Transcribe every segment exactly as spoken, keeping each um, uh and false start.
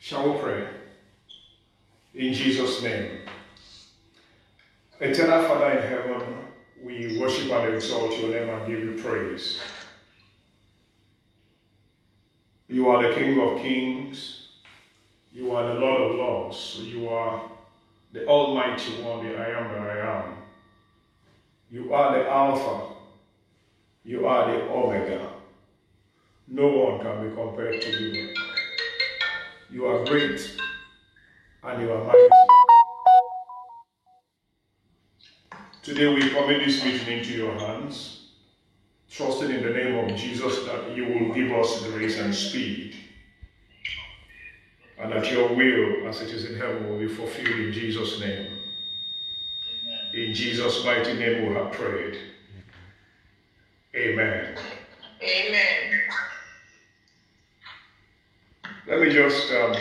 Shall we pray? In Jesus' name. Eternal Father in heaven, we worship and exalt your name and give you praise. You are the King of kings. You are the Lord of lords. You are the Almighty One, the I am that I am. You are the Alpha. You are the Omega. No one can be compared to you. You are great and you are mighty. Today we commit this meeting into your hands, trusting in the name of Jesus that you will give us grace and speed, and that your will, as it is in heaven, will be fulfilled in Jesus' name. In Jesus' mighty name we have prayed. Amen. Amen. Let me just um,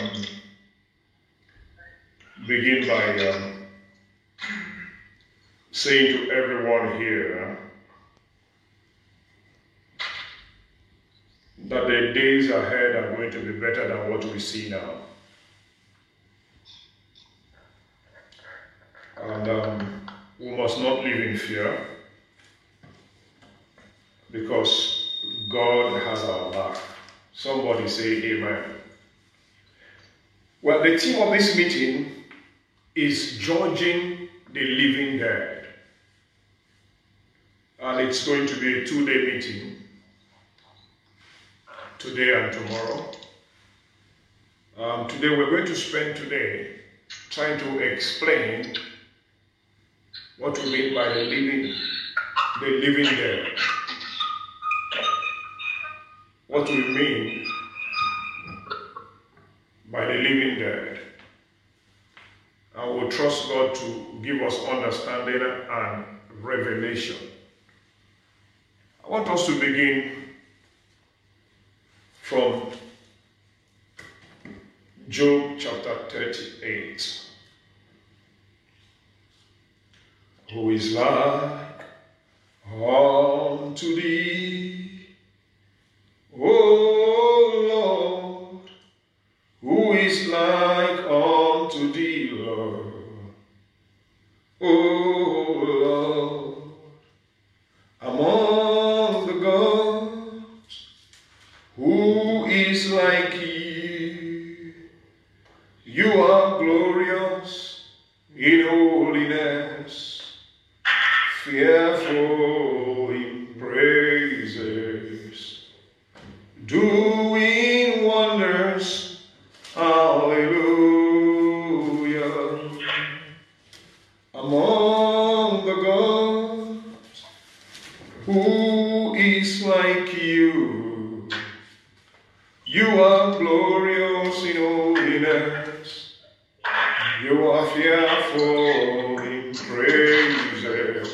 begin by um, saying to everyone here that the days ahead are going to be better than what we see now. And um, we must not live in fear, because God has our back. Somebody say amen. Well, the theme of this meeting is judging the living dead. And it's going to be a two-day meeting, today and tomorrow. Um, today we're going to spend today trying to explain what we mean by the living, the living dead. What we mean by the living dead. And we'll trust God to give us understanding and revelation. I want us to begin from Job chapter thirty-eight. Who is like unto thee, O Lord? Who is like unto thee, Lord? O Lord, among the gods, who is like you? You are glorious in holiness, fearful in praises, doing wonders. Hallelujah. Among the gods, who is like you? You are glorious in holiness. You are fearful in praises,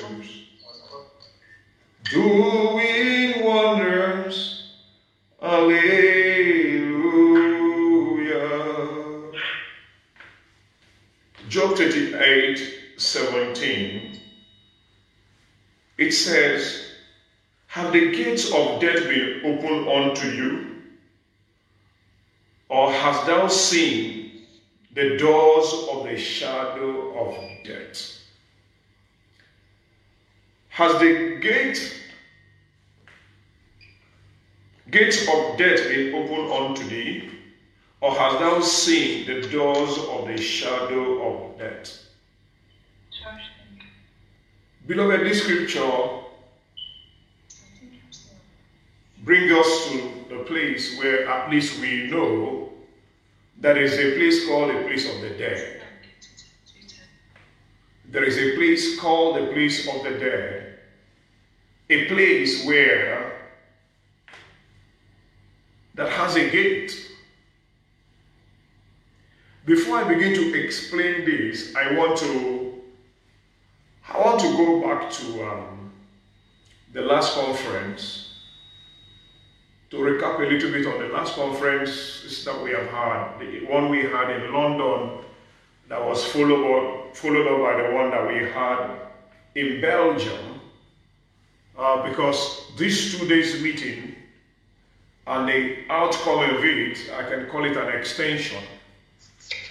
doing wonders. Hallelujah. Job thirty-eight seventeen. It says, have the gates of death been opened unto you? Or hast thou seen the doors of the shadow of death? Has the gate, gates of death been opened unto thee? Or hast thou seen the doors of the shadow of death? Beloved, this scripture brings us to the place where at least we know there is a place called the place of the dead. There is a place called the place of the dead. A place where that has a gate. Before I begin to explain this, I want to I want to go back to um, the last conference to recap a little bit on the last conference that we have had, the one we had in London that was followed, followed up by the one that we had in Belgium, uh, because this two days meeting and the outcome of it, I can call it an extension,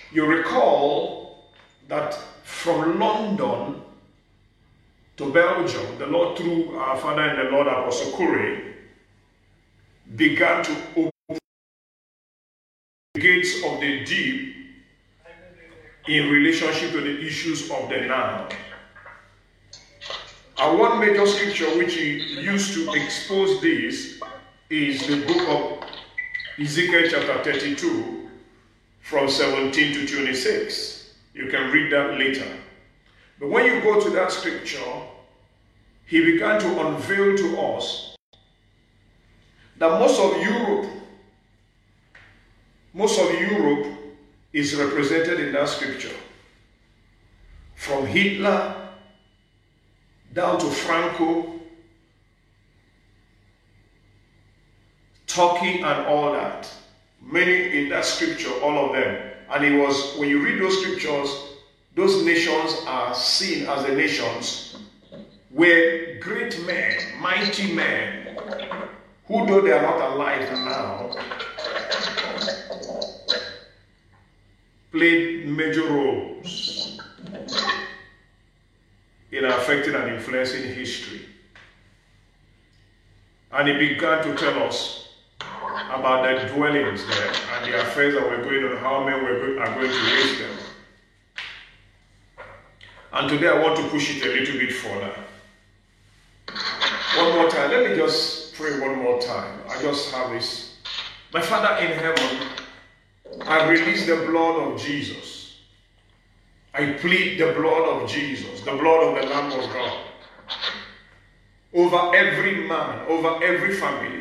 You recall that from London to Belgium, the Lord, through our Father and the Lord Apostle Kure, began to open the gates of the deep in relationship to the issues of the now. And one major scripture which he used to expose this is the book of Ezekiel chapter thirty-two from seventeen to twenty-six. You can read that later. But when you go to that scripture, he began to unveil to us that most of Europe, most of Europe is represented in that scripture. From Hitler down to Franco, Turkey and all that. Many in that scripture, all of them. And it was, when you read those scriptures, those nations are seen as the nations where great men, mighty men, who though they are not alive now, played major roles in affecting and influencing history. And he began to tell us about the dwellings there and the affairs that were going on, how men were go are going to raise them. And today I want to push it a little bit further. One more time, let me just pray one more time. I just have this. My Father in heaven, I release the blood of Jesus. I plead the blood of Jesus, the blood of the Lamb of God, over every man, over every family,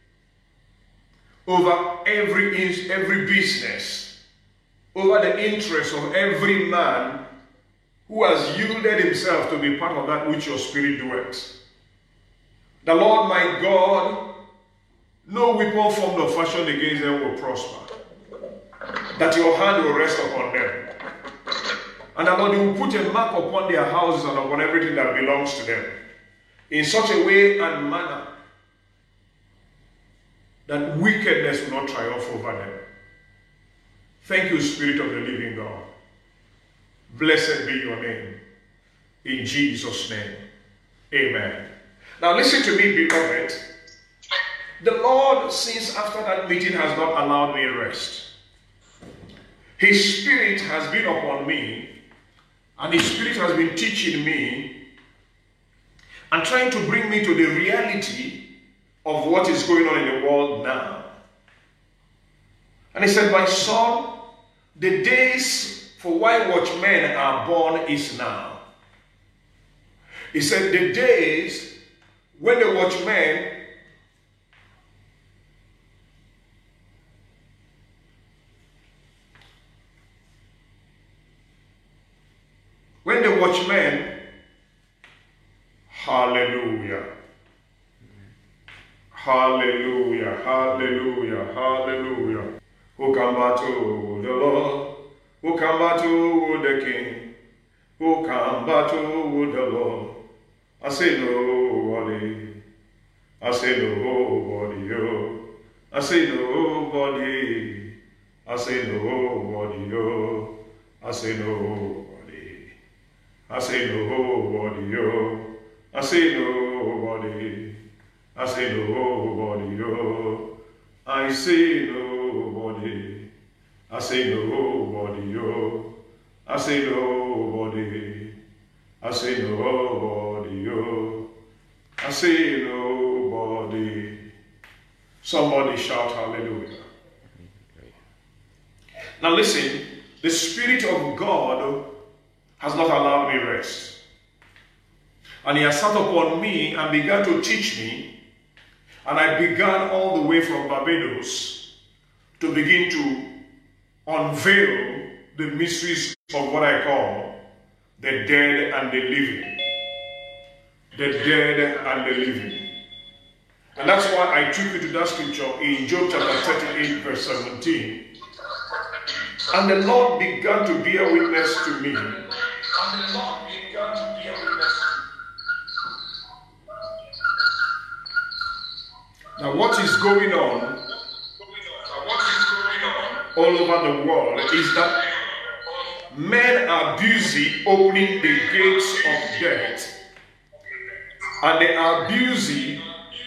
over every, every business, over the interests of every man who has yielded himself to be part of that which your Spirit doeth. The Lord my God, no weapon formed or fashioned against them will prosper. That your hand will rest upon them. And that Lord, you will put a mark upon their houses and upon everything that belongs to them, in such a way and manner that wickedness will not triumph over them. Thank you, Spirit of the living God. Blessed be your name. In Jesus' name. Amen. Now listen to me, beloved. The Lord, since after that meeting, has not allowed me rest. His Spirit has been upon me, and His Spirit has been teaching me and trying to bring me to the reality of what is going on in the world now. And He said, my son, the days for why watchmen are born is now. He said, the days when the watchmen When the watchmen, hallelujah, hallelujah, hallelujah, hallelujah, who come battle the Lord, who come battle the King, who come battle the Lord. I say nobody, I say nobody, yo. I say nobody, I say nobody, yo. I say nobody. I say nobody, yo. I say nobody. I say nobody, yo. I say nobody. I say nobody, yo. I say nobody. I say nobody, yo. I say nobody. Somebody shout hallelujah. Now listen, the Spirit of God has not allowed me rest. And He has sat upon me and began to teach me. And I began all the way from Barbados to begin to unveil the mysteries of what I call the dead and the living. The dead and the living. And that's why I took you to that scripture in Job chapter thirty-eight verse seventeen. And the Lord began to bear witness to me. And the Lord began to bear witness to me. Now what is going on all over the world is that men are busy opening the gates of death, and they are busy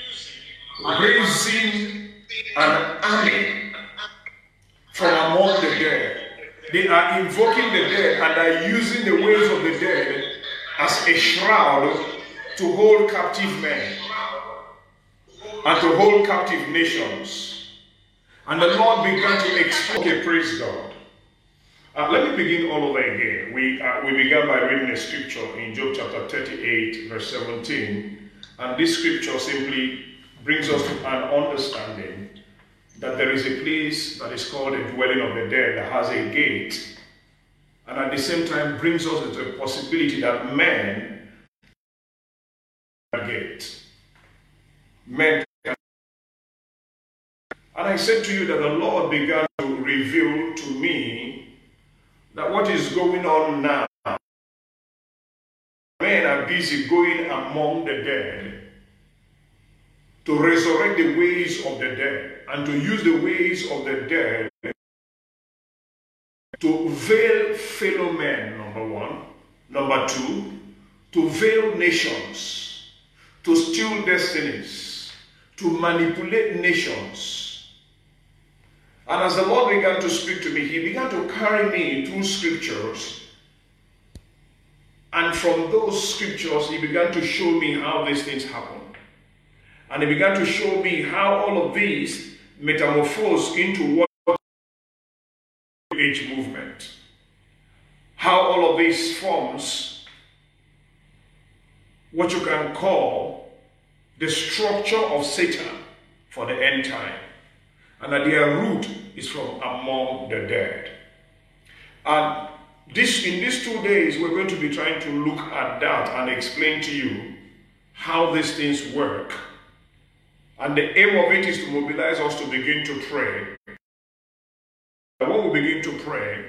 raising an army from among the dead. They are invoking the dead and are using the ways of the dead as a shroud to hold captive men and to hold captive nations. And the Lord began to explain. Okay, praise God. Uh, let me begin all over again. We, uh, we began by reading a scripture in Job chapter thirty-eight, verse seventeen. And this scripture simply brings us to an understanding that there is a place that is called a dwelling of the dead that has a gate, and at the same time brings us into a possibility that men can gate. Men can. And I said to you that the Lord began to reveal to me that what is going on now, men are busy going among the dead to resurrect the ways of the dead and to use the ways of the dead to veil fellow men, number one. Number two, to veil nations, to steal destinies, to manipulate nations. And as the Lord began to speak to me, he began to carry me through scriptures. And from those scriptures, he began to show me how these things happen. And he began to show me how all of these metamorphose into what age movement. How all of these forms what you can call the structure of Satan for the end time. And that their root is from among the dead. And this, in these two days, we're going to be trying to look at that and explain to you how these things work. And the aim of it is to mobilize us to begin to pray. And when we begin to pray,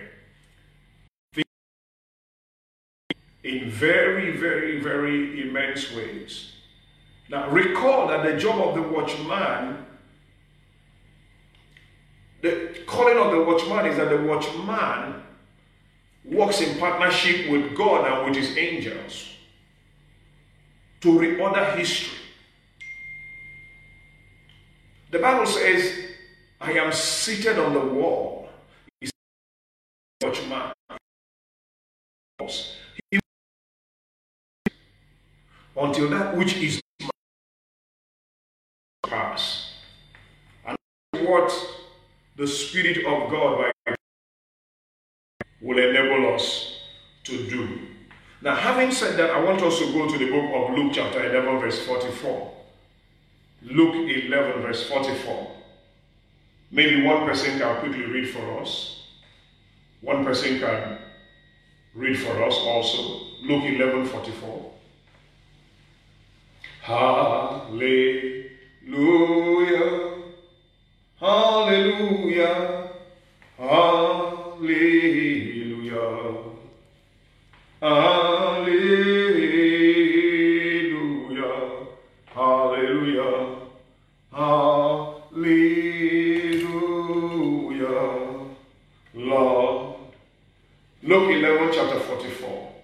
in very, very, very immense ways. Now, recall that the job of the watchman, the calling of the watchman is that the watchman works in partnership with God and with his angels to reorder history. The Bible says, I am seated on the wall. He's a watchman. He, until that which is pass. And what the Spirit of God by will enable us to do. Now, having said that, I want us to go to the book of Luke chapter eleven, verse forty-four. Luke eleven, verse forty-four. Maybe one person can quickly read for us. One person can read for us also. Luke eleven, forty-four. Hallelujah. Hallelujah. Hallelujah. Hallelujah. Hallelujah. Hallelujah. Lord. Luke eleven, chapter forty-four.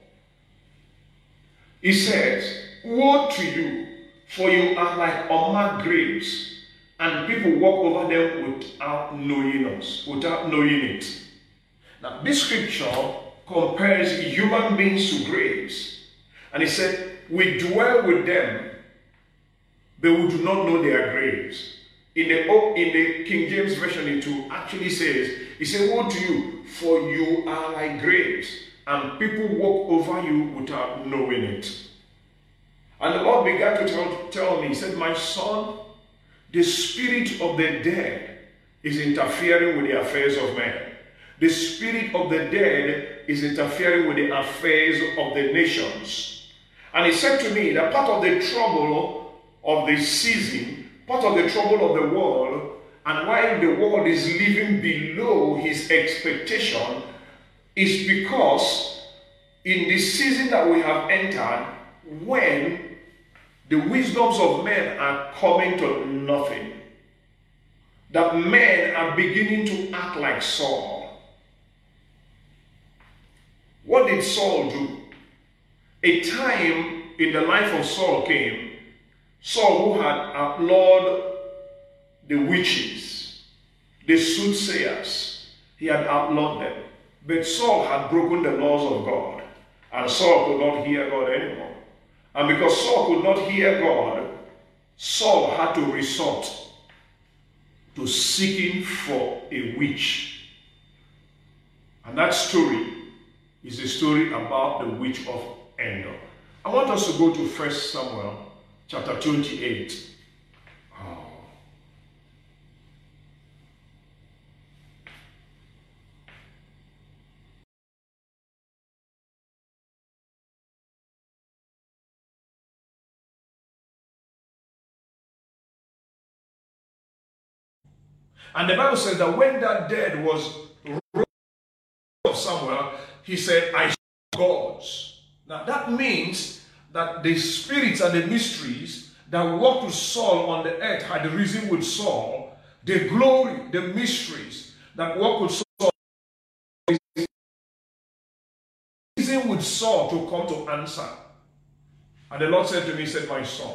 He says, woe to you, for you are like unmarked grapes, and people walk over them without knowing us, without knowing it. Now, this scripture compares human beings to grapes. And he said, we dwell with them, but we do not know their graves. In the, in the King James Version, it actually says, he said, woe to you, for you are like grapes, and people walk over you without knowing it. And the Lord began to tell, tell me, he said, my son, the spirit of the dead is interfering with the affairs of men. The spirit of the dead is interfering with the affairs of the nations. And he said to me that part of the trouble of the season, part of the trouble of the world, and why the world is living below his expectation, is because in the season that we have entered, when the wisdoms of men are coming to nothing, that men are beginning to act like Saul. What did Saul do? A time in the life of Saul came, Saul who had outlawed the witches, the soothsayers, he had outlawed them. But Saul had broken the laws of God, and Saul could not hear God anymore. And because Saul could not hear God, Saul had to resort to seeking for a witch. And that story is a story about the witch of Endor. I want us to go to First Samuel chapter twenty-eight. Oh. And the Bible says that when that dead was rose of Samuel, he said, I saw gods. Now that means that the spirits and the mysteries that walked with Saul on the earth had risen with Saul. The glory, the mysteries that walked with Saul, risen with Saul to come to answer. And the Lord said to me, he said, my son,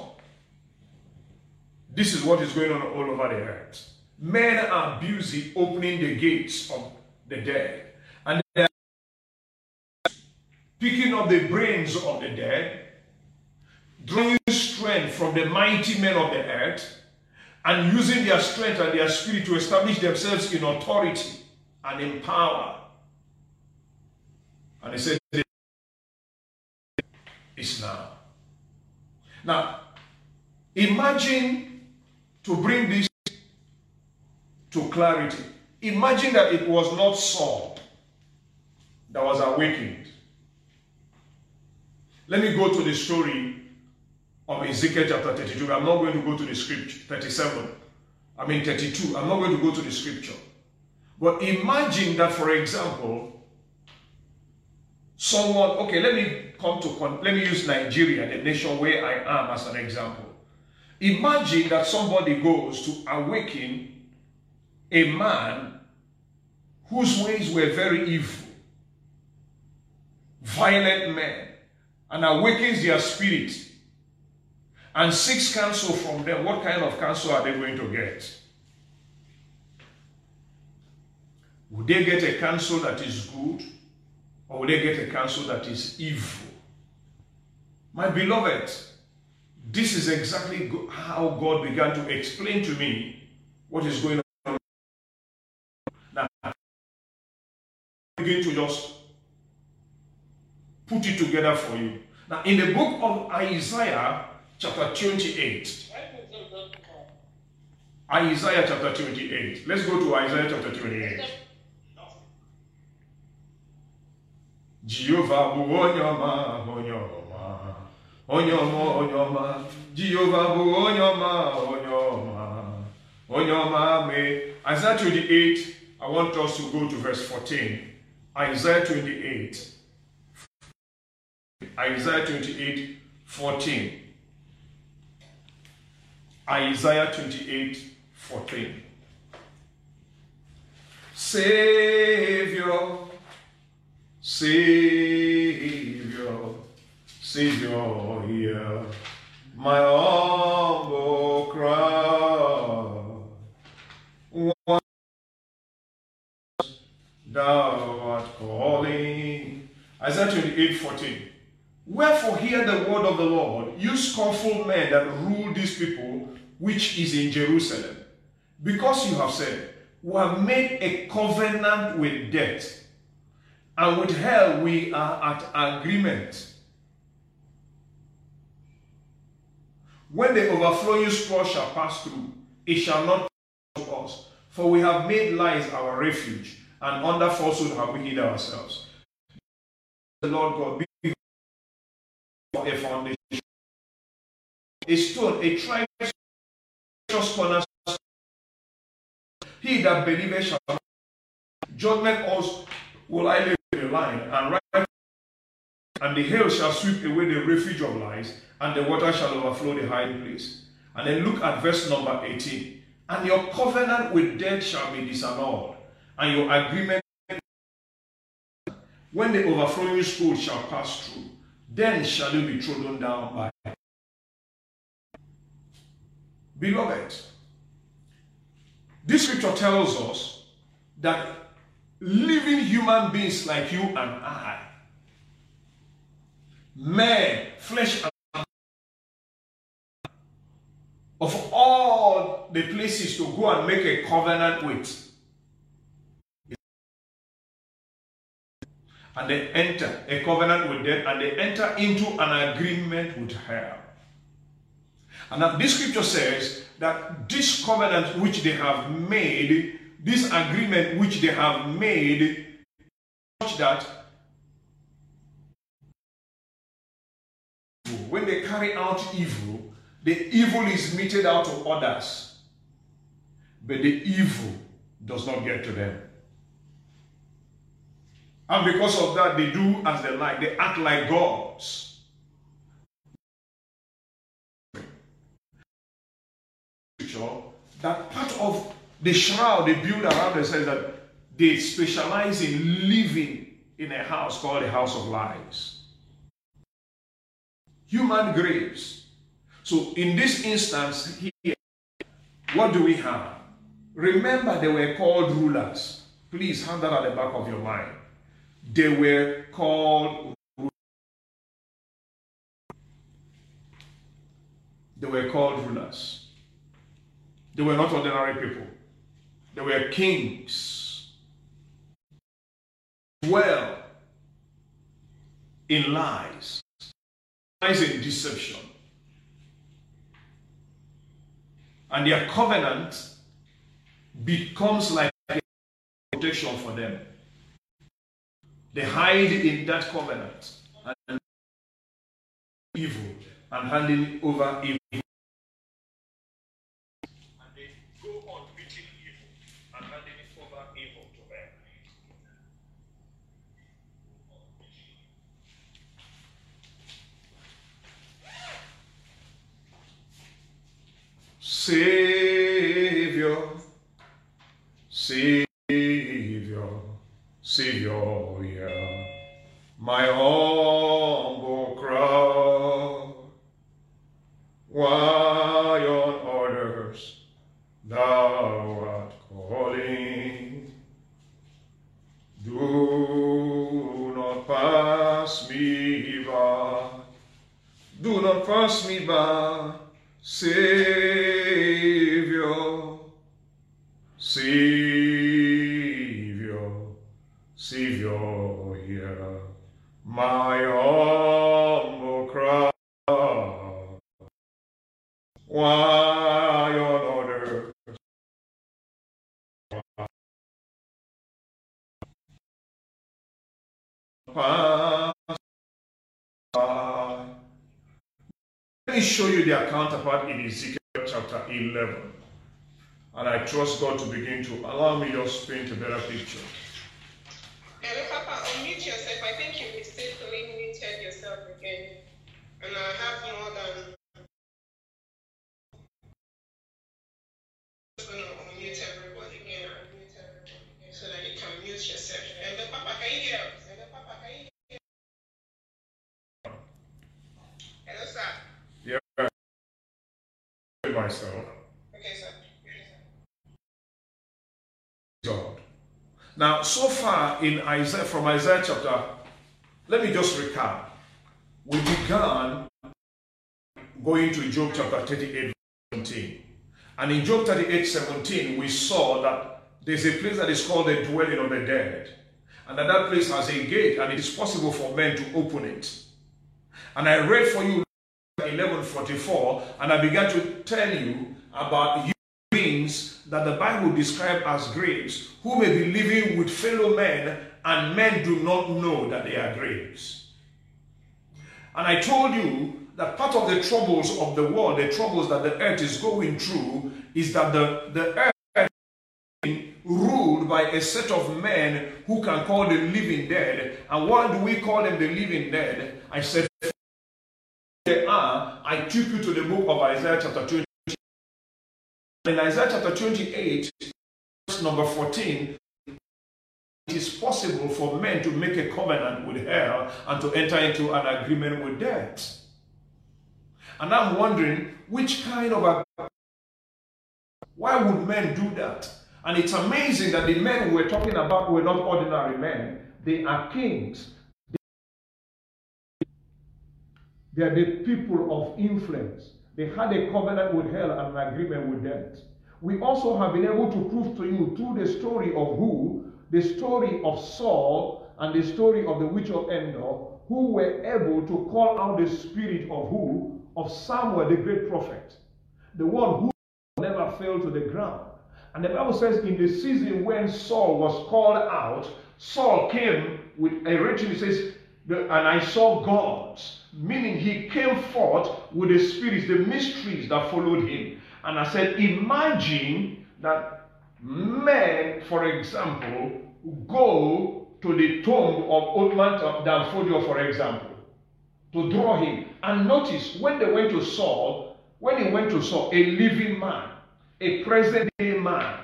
this is what is going on all over the earth. Men are busy opening the gates of the dead. And they are picking up the brains of the dead, drawing strength from the mighty men of the earth, and using their strength and their spirit to establish themselves in authority and in power. And he said, it's now. Now, imagine, to bring this to clarity, imagine that it was not Saul that was awakened. Let me go to the story of Ezekiel chapter thirty-two. I'm not going to go to the scripture, thirty-seven. I mean thirty-two. I'm not going to go to the scripture. But imagine that, for example, someone, okay, let me come to, let me use Nigeria, the nation where I am, as an example. Imagine that somebody goes to awaken a man whose ways were very evil, violent men, and awakens their spirit and seeks counsel from them. What kind of counsel are they going to get? Would they get a counsel that is good, or would they get a counsel that is evil? My beloved, this is exactly how God began to explain to me what is going on. Now, I begin to just put it together for you. Now, in the book of Isaiah, chapter twenty-eight. Isaiah chapter twenty-eight. Let's go to Isaiah chapter twenty-eight. Jehovah bu onyoma onyoma onyoma onyoma Jehovah bu onyoma onyoma onyoma me. Isaiah twenty-eight. I want us to go to verse fourteen. Isaiah twenty-eight. Isaiah twenty-eight, fourteen. Isaiah twenty-eight, fourteen. Savior, Savior, Savior, hear my humble cry. Once thou art calling. Isaiah twenty-eight, fourteen. Wherefore hear the word of the Lord, you scornful men that rule these people, which is in Jerusalem. Because you have said, we have made a covenant with death, and with hell we are at agreement. When the overflowing straw shall pass through, it shall not pass through us. For we have made lies our refuge, and under falsehood have we hid ourselves. The Lord God be a foundation, a stone, a tried cornerstone. He that believeth shall not. Judgment also will I lay in the line, and right, and the hail shall sweep away the refuge of lies, and the water shall overflow the hiding place. And then look at verse number eighteen. And your covenant with death shall be disannulled, and your agreement when the overflowing school shall pass through, then shall you be trodden down by. Beloved, this scripture tells us that living human beings like you and I, men, flesh and blood, of all the places to go and make a covenant with, and they enter a covenant with them, and they enter into an agreement with her. And now this scripture says that this covenant which they have made, this agreement which they have made, such that when they carry out evil, the evil is meted out to others, but the evil does not get to them. And because of that, they do as they like. They act like gods. That part of the shroud they build around themselves, that they specialize in living in a house called a house of lies. Human graves. So in this instance here, what do we have? Remember, they were called rulers. Please have that at the back of your mind. They were called They were called rulers. They were not ordinary people. They were kings. Dwell in lies. Lies and deception. And their covenant becomes like a protection for them. They hide in that covenant and evil and handing over evil. And they go on beating evil and handing it over evil to them. Savior, Savior, Savior, yeah, my humble crowd, why on others thou art calling? Do not pass me by, do not pass me by, Savior, Savior, Savior, hear my humble cry. Why on other pass by? Let me show you their counterpart in Ezekiel chapter eleven. And I trust God to begin to allow me just paint a better picture. Hello, Papa, unmute yourself. I think you mistakenly muted yourself again. And I have more than... I'm just going to unmute everybody again. Unmute everybody again so that you can mute yourself. Hello, Papa, can you hear us? Hello, Papa, can you hear us? Hello, sir. Yeah. Myself. Okay, sir. God. Now, so far in Isaiah, from Isaiah chapter, let me just recap. We began going to Job chapter thirty-eight, seventeen. And in Job thirty-eight, seventeen, we saw that there's a place that is called the dwelling of the dead. And that that place has a gate, and it is possible for men to open it. And I read for you eleven forty-four, and I began to tell you about human beings that the Bible describes as graves, who may be living with fellow men, and men do not know that they are graves. And I told you that part of the troubles of the world, the troubles that the earth is going through, is that the, the earth is being ruled by a set of men who can call the living dead. And why do we call them the living dead? I said, they are. I took you to the book of Isaiah chapter twenty. In Isaiah chapter twenty-eight, verse number fourteen, it is possible for men to make a covenant with hell and to enter into an agreement with death. And I'm wondering, which kind of a... Why would men do that? And it's amazing that the men we're talking about were not ordinary men. They are kings. They are the people of influence. They had a covenant with hell and an agreement with death. We also have been able to prove to you through the story of who? The story of Saul and the story of the witch of Endor, who were able to call out the spirit of who? Of Samuel, the great prophet. The one who never fell to the ground. And the Bible says in the season when Saul was called out, Saul came with a written, it says, and I saw gods, meaning he came forth with the spirits, the mysteries that followed him. And I said, imagine that men, for example, go to the tomb of Old Man Danfodio, for example, to draw him. And notice, when they went to Saul, when he went to Saul, a living man, a present-day man,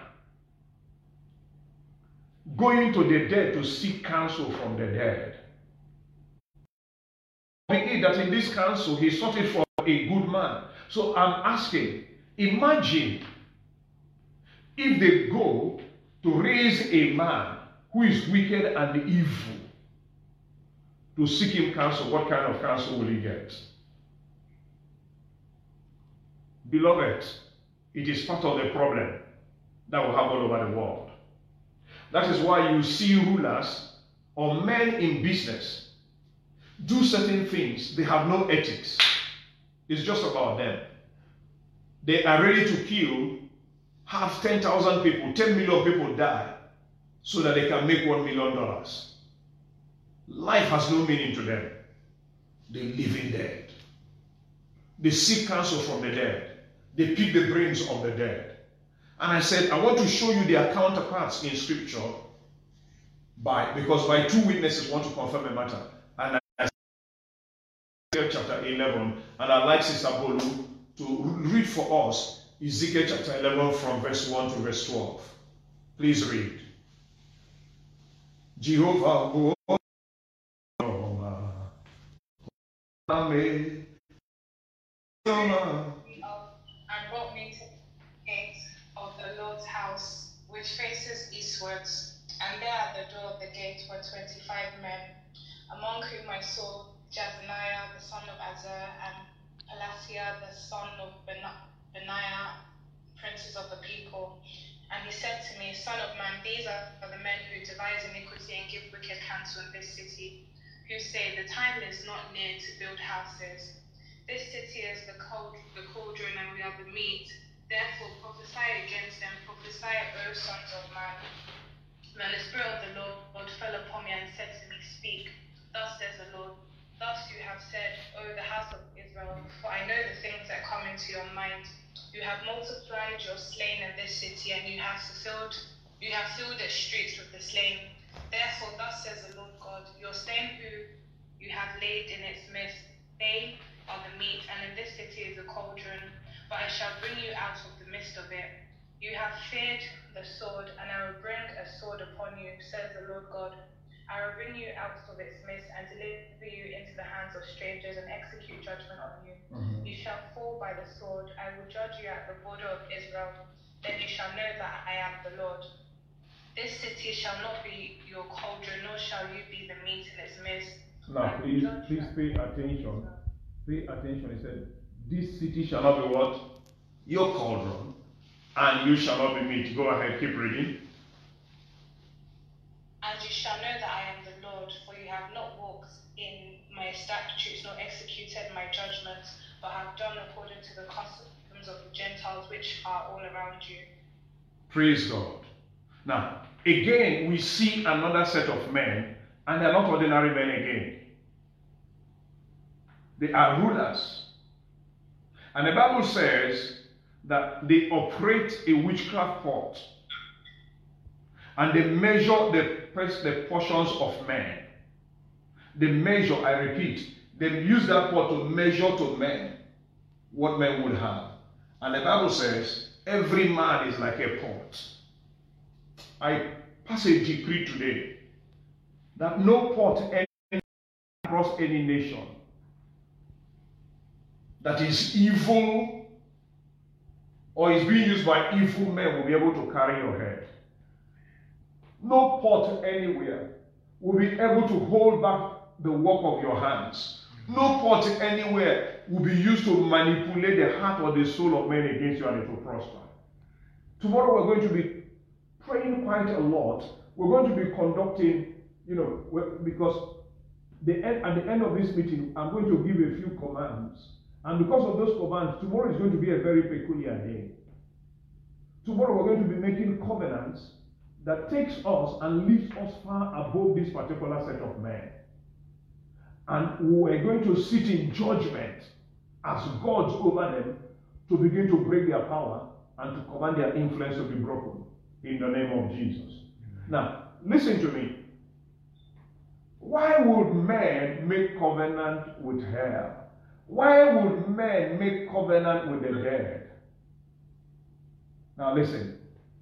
going to the dead to seek counsel from the dead. Be that in this counsel, he sought it for a good man. So I'm asking, imagine if they go to raise a man who is wicked and evil to seek him counsel, what kind of counsel will he get? Beloved, it is part of the problem that will happen all over the world. That is why you see rulers or men in business do certain things. They have no ethics. It's just about them. They are ready to kill, have ten thousand people, ten million people die, so that they can make one million dollars. Life has no meaning to them. They live in dead. They seek counsel from the dead. They pick the brains of the dead. And I said, I want to show you their counterparts in scripture, by because by two witnesses want to confirm a matter. And I said, chapter eleven, and I'd like Sister Bolu to read for us Ezekiel chapter eleven from verse one to verse twelve. Please read. Jehovah, Amen. And brought me to the gate of the Lord's house, which faces eastwards. And there at the door of the gate were twenty-five men, among whom I saw Jezaniah the son of Azar, and Pelatiah the son of Benaiah, princes of the people. And he said to me, Son of man, these are the men who devise iniquity and give wicked counsel in this city, who say, the time is not near to build houses. This city is the cold, the cauldron, and we are the meat. Therefore prophesy against them, prophesy, O sons of man. When the Spirit of the Lord fell upon me and said to me, Speak, thus says the Lord, thus you have said, O the house of Israel, for I know the things that come into your mind. You have multiplied your slain in this city, and you have fulfilled, you have filled its streets with the slain. Therefore thus says the Lord God, your slain who you have laid in its midst, they are the meat, and in this city is the cauldron, but I shall bring you out of the midst of it. You have feared the sword, and I will bring a sword upon you, says the Lord God. I will bring you out of its midst and deliver you into the hands of strangers and execute judgment on you. Mm-hmm. You shall fall by the sword. I will judge you at the border of Israel. Then you shall know that I am the Lord. This city shall not be your cauldron, nor shall you be the meat in its midst. Now, please, please pay attention. Pay attention. He said, this city shall not be what? Your cauldron, and you shall not be meat. Go ahead, keep reading. And you shall know that I am the Lord, for you have not walked in my statutes, nor executed my judgments, but have done according to the customs of the Gentiles which are all around you. Praise God. Now, again, we see another set of men, and they're not ordinary men again. They are rulers. And the Bible says that they operate a witchcraft pot, and they measure the, the portions of men. They measure, I repeat, they use that pot to measure to men what men would have. And the Bible says, every man is like a pot. I pass a decree today that no port any across any nation that is evil or is being used by evil men will be able to carry your head. No port anywhere will be able to hold back the work of your hands. No port anywhere will be used to manipulate the heart or the soul of men against you and it will prosper. Tomorrow we're going to be praying quite a lot. We're going to be conducting, you know, because the end, at the end of this meeting, I'm going to give a few commands. And because of those commands, tomorrow is going to be a very peculiar day. Tomorrow we're going to be making covenants that takes us and lifts us far above this particular set of men. And we're going to sit in judgment as gods over them to begin to break their power and to command their influence to be broken in the name of Jesus. Amen. Now, listen to me. Why would men make covenant with hell? Why would men make covenant with the dead? Now listen.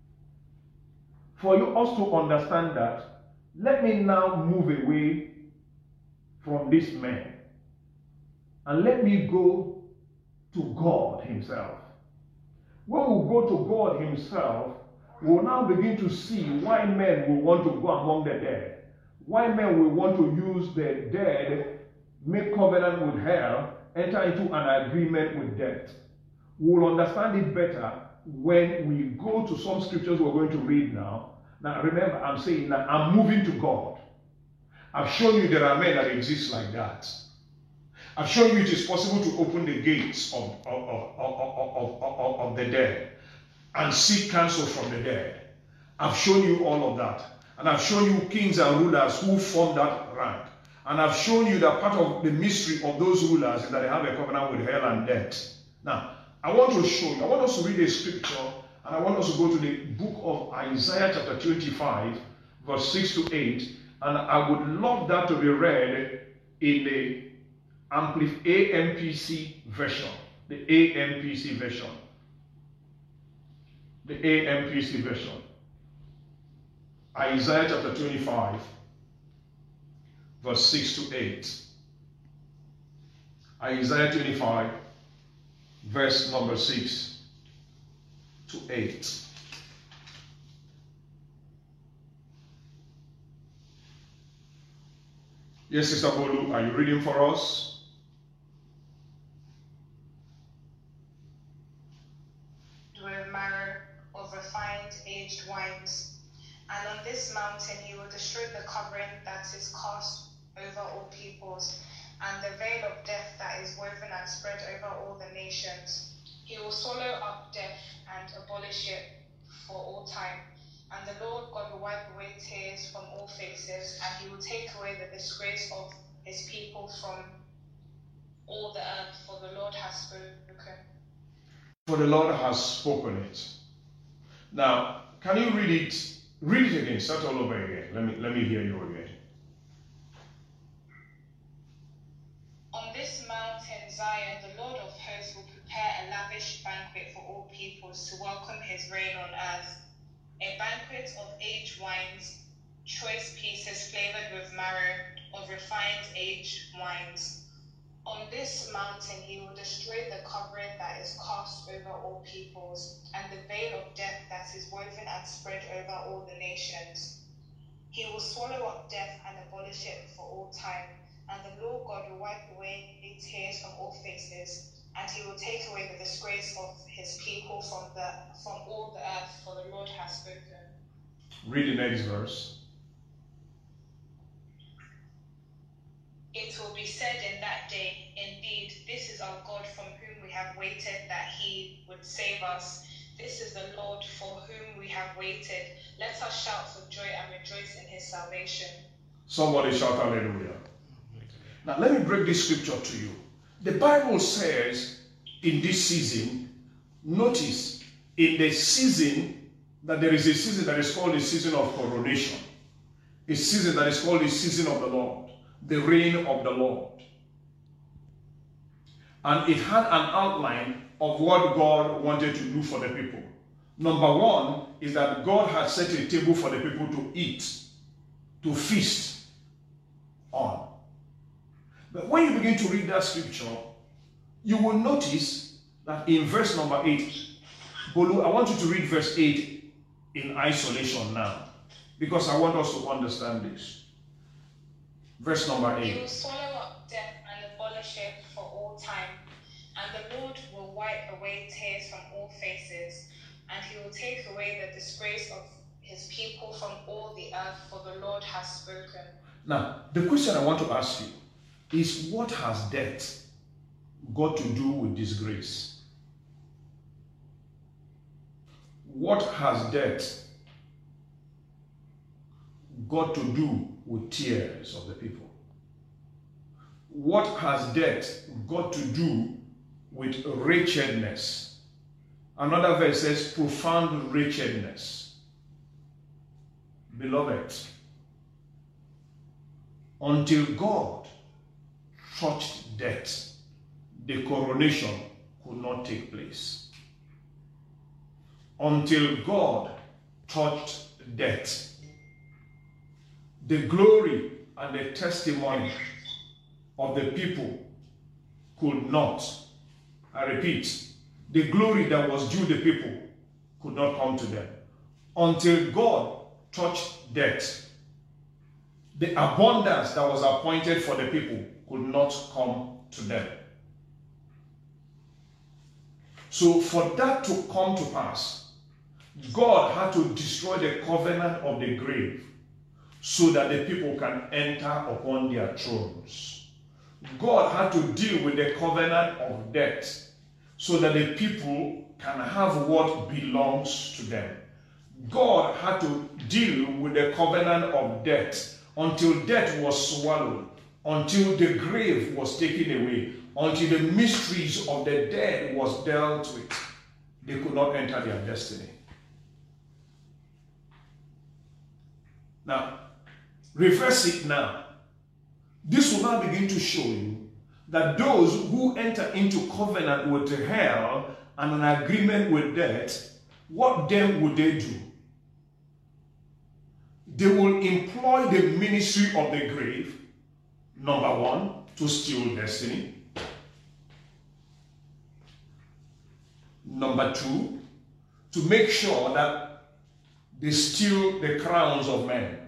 For you us to understand that, let me now move away from this man and let me go to God himself. When we go to God himself, we will now begin to see why men will want to go among the dead. Why men will want to use the dead, make covenant with hell, enter into an agreement with death. We will understand it better when we go to some scriptures we're going to read now. Now remember, I'm saying that I'm moving to God. I've shown you there are men that exist like that. I've shown you it is possible to open the gates of, of, of, of, of, of, of the dead and seek counsel from the dead. I've shown you all of that. And I've shown you kings and rulers who form that rank. And I've shown you that part of the mystery of those rulers is that they have a covenant with hell and death. Now, I want to show you, I want us to read a scripture, and I want us to go to the book of Isaiah chapter twenty-five, verse six to eight, and I would love that to be read in the Ampli- A M P C version. The A M P C version. The A M P C version. Isaiah chapter twenty-five, verse six to eight. Isaiah twenty-five, verse number six to eight. Yes, Sister Bolu, are you reading for us? With marrow of refined aged wines. And on this mountain he will destroy the covering that is cast over all peoples, and the veil of death that is woven and spread over all the nations. He will swallow up death and abolish it for all time. And the Lord God will wipe away tears from all faces, and he will take away the disgrace of his people from all the earth, for the Lord has spoken. For the Lord has spoken it. Now, can you read it? Read it again. Start all over again. Let me let me hear you again. On this mountain Zion, the Lord of hosts will prepare a lavish banquet for all peoples to welcome his reign on earth. A banquet of aged wines, choice pieces flavored with marrow, of refined aged wines. On this mountain he will destroy the covering that is cast over all peoples, and the veil of death that is woven and spread over all the nations. He will swallow up death and abolish it for all time, and the Lord God will wipe away tears from all faces, and he will take away the disgrace of his people from the from all the earth, for the Lord has spoken. Read the next verse. It will be said in that day, indeed, this is our God from whom we have waited, that he would save us. This is the Lord for whom we have waited. Let us shout for joy and rejoice in his salvation. Somebody shout hallelujah. Now let me break this scripture to you. The Bible says in this season, notice in the season that there is a season that is called the season of coronation. A season that is called the season of the Lord, the reign of the Lord. And it had an outline of what God wanted to do for the people. Number one is that God had set a table for the people to eat, to feast on. But when you begin to read that scripture, you will notice that in verse number eight, Bolu, I want you to read verse eight in isolation now, because I want us to understand this. Verse number eight. He will swallow up death and abolish it for all time, and the Lord will wipe away tears from all faces, and he will take away the disgrace of his people from all the earth, for the Lord has spoken. Now, the question I want to ask you is, what has death got to do with disgrace? What has death got to do with tears of the people? What has death got to do with wretchedness? Another verse says profound wretchedness. Beloved, until God touched death, the coronation could not take place. Until God touched death, the glory and the testimony of the people could not, I repeat, the glory that was due the people could not come to them. Until God touched death, the abundance that was appointed for the people could not come to them. So for that to come to pass, God had to destroy the covenant of the grave so that the people can enter upon their thrones. God had to deal with the covenant of death so that the people can have what belongs to them. God had to deal with the covenant of death until death was swallowed, until the grave was taken away, until the mysteries of the dead was dealt with. They could not enter their destiny. Now, reverse it now. This will now begin to show you that those who enter into covenant with hell and an agreement with death, what then would they do? They will employ the ministry of the grave, number one, to steal destiny. Number two, to make sure that they steal the crowns of men.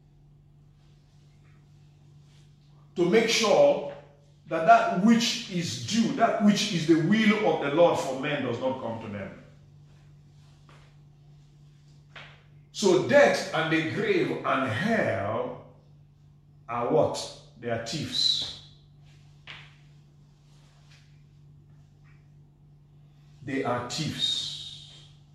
To make sure that that which is due, that which is the will of the Lord for men does not come to them. So death and the grave and hell are what? They are thieves. They are thieves.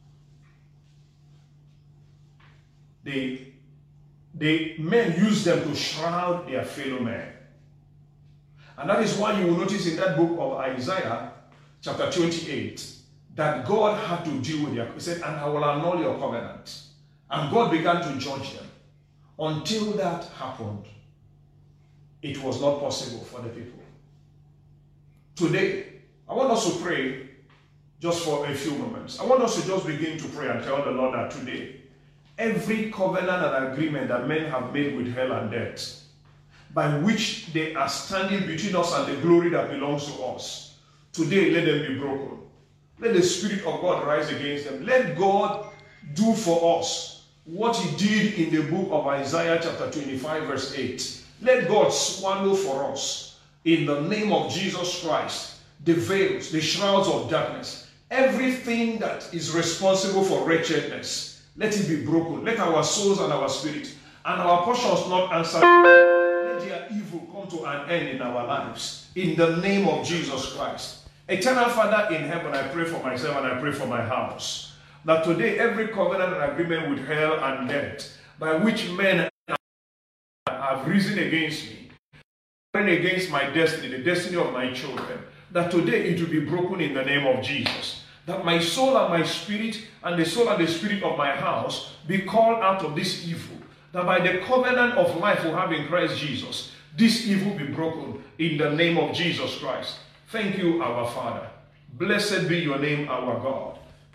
They, they, men use them to shroud their fellow men. And that is why you will notice in that book of Isaiah, chapter twenty-eight, that God had to deal with their, he said, and I will annul your covenant. And God began to judge them. Until that happened, it was not possible for the people. Today, I want us to pray just for a few moments. I want us to just begin to pray and tell the Lord that today, every covenant and agreement that men have made with hell and death, by which they are standing between us and the glory that belongs to us, today let them be broken. Let the Spirit of God rise against them. Let God do for us what he did in the book of Isaiah chapter twenty-five verse eight. Let God swallow for us, in the name of Jesus Christ, the veils, the shrouds of darkness, everything that is responsible for wretchedness. Let it be broken. Let our souls and our spirit and our portions not answer. Let their evil come to an end in our lives, in the name of Jesus Christ. Eternal Father in heaven, I pray for myself and I pray for my house, that today every covenant and agreement with hell and death, by which men have risen against me, against my destiny, the destiny of my children, that today it will be broken in the name of Jesus. That my soul and my spirit and the soul and the spirit of my house be called out of this evil. That by the covenant of life we have in Christ Jesus, this evil be broken in the name of Jesus Christ. Thank you, our Father. Blessed be your name, our God.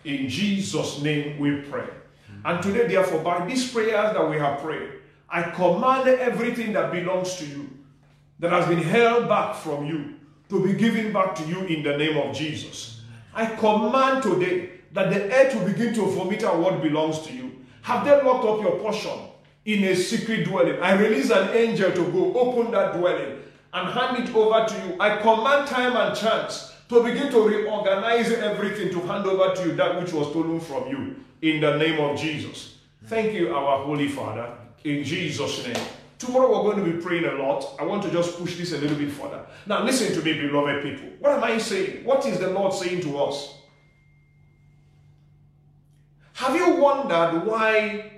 In Jesus' name we pray. And today, therefore, by these prayers that we have prayed, I command everything that belongs to you, that has been held back from you, to be given back to you in the name of Jesus. I command today that the earth will begin to vomit out what belongs to you. Have they locked up your portion in a secret dwelling? I release an angel to go open that dwelling and hand it over to you. I command time and chance to begin to reorganize everything, to hand over to you that which was stolen from you in the name of Jesus. Thank you, our Holy Father, in Jesus' name. Tomorrow we're going to be praying a lot. I want to just push this a little bit further. Now listen to me, beloved people. What am I saying? What is the Lord saying to us? Have you wondered why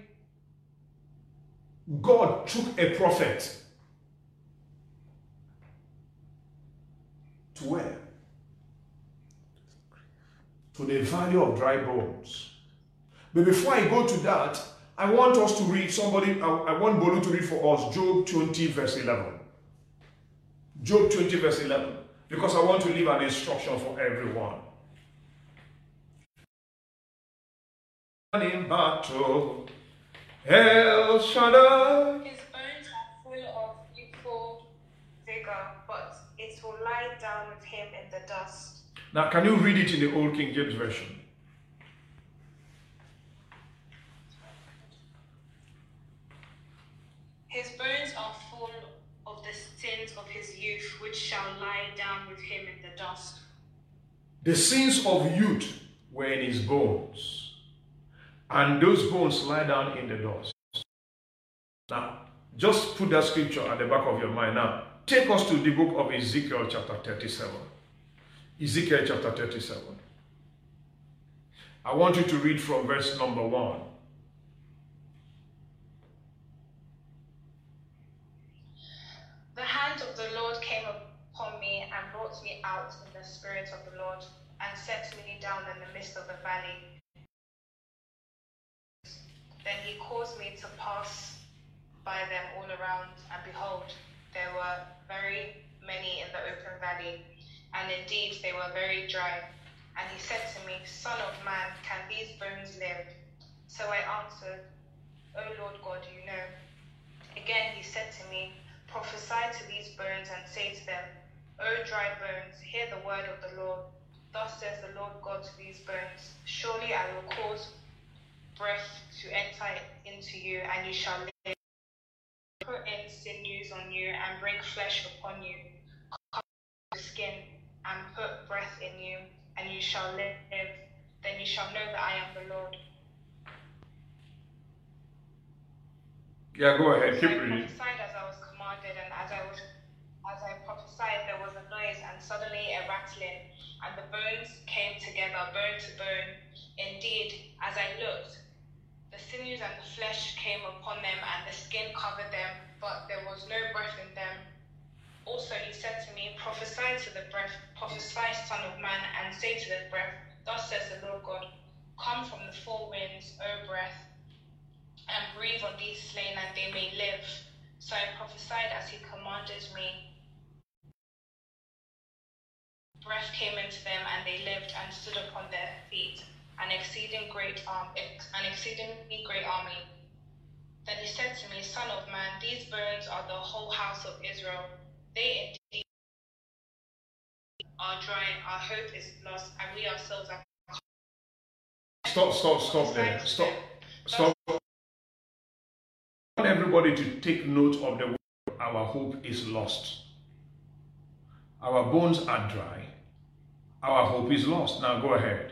God took a prophet to where? To the valley of dry bones. But before I go to that, I want us to read somebody, I, I want Bolu to read for us Job twenty verse eleven. Job twenty verse eleven. Because I want to leave an instruction for everyone. In battle, El Shaddai. His bones are full of youthful vigor, but it will lie down with him in the dust. Now, can you read it in the Old King James Version? His bones are full of the sins of his youth, which shall lie down with him in the dust. The sins of youth were in his bones, and those bones lie down in the dust. Now, just put that scripture at the back of your mind. Now, take us to the book of Ezekiel chapter thirty-seven. Ezekiel chapter thirty-seven. I want you to read from verse number one. The hand of the Lord came upon me and brought me out in the spirit of the Lord and set me down in the midst of the valley. Then he caused me to pass by them all around, and behold, there were very many in the open valley, and indeed they were very dry. And he said to me, Son of man, can these bones live? So I answered, O Lord God, you know. Again he said to me, Prophesy to these bones and say to them, O dry bones, hear the word of the Lord. Thus says the Lord God to these bones, Surely I will cause breath to enter into you, and you shall live. Put in sinews on you, and bring flesh upon you. Cover the skin, and put breath in you, and you shall live. Then you shall know that I am the Lord. Yeah, go ahead. So Keep I reading. prophesied as I was commanded, and as I was, as I prophesied, there was a noise, and suddenly a rattling, and the bones came together, bone to bone. Indeed, as I looked, the sinews and the flesh came upon them, and the skin covered them, but there was no breath in them. Also he said to me, Prophesy to the breath, prophesy, Son of man, and say to the breath, Thus says the Lord God, Come from the four winds, O breath, and breathe on these slain, and they may live. So I prophesied as he commanded me. Breath came into them, and they lived and stood upon their feet, an exceeding great arm, an exceedingly great army. Then he said to me, Son of man, these bones are the whole house of Israel. They indeed are dry, our hope is lost, and we ourselves are. Stop, stop, stop there. Stop, stop. I want everybody to take note of the word, our hope is lost. Our bones are dry. Our hope is lost. Now go ahead.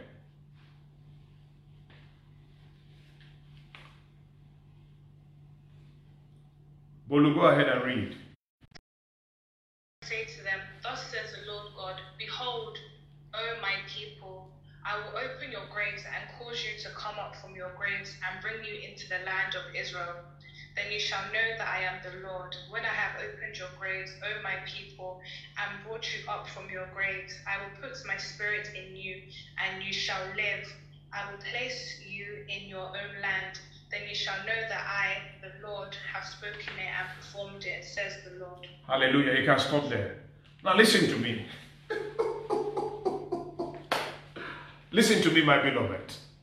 Bolu, go ahead and read. Say to them, Thus says the Lord God, Behold, O my people, I will open your graves and cause you to come up from your graves and bring you into the land of Israel. Then you shall know that I am the Lord, when I have opened your graves, O my people, and brought you up from your graves. I will put my spirit in you, and you shall live. I will place you in your own land. Then you shall know that I, the Lord, have spoken it and performed it, says the Lord. Hallelujah. You can stop there. Now listen to me. Listen to me, my beloved.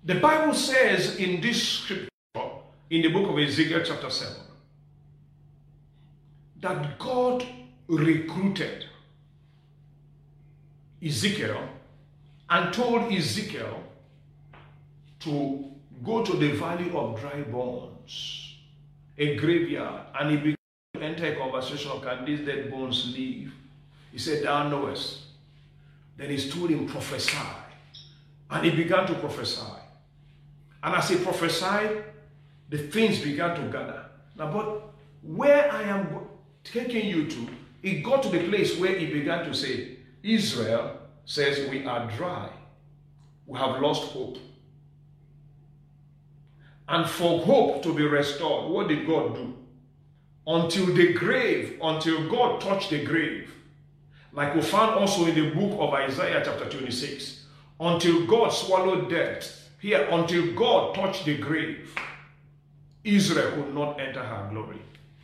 The Bible says in this scripture, in the book of Ezekiel chapter seven, that God recruited Ezekiel and told Ezekiel to go to the valley of dry bones, a graveyard, and he began to enter a conversation of, can these dead bones live? He said, thou knowest. Then he told him, prophesy. And he began to prophesy. And as he prophesied, the things began to gather. Now, but where I am taking you to, it got to the place where he began to say, Israel says we are dry. We have lost hope. And for hope to be restored, what did God do? Until the grave, until God touched the grave, like we found also in the book of Isaiah chapter twenty-six, until God swallowed death, here, until God touched the grave, Israel could not enter her glory.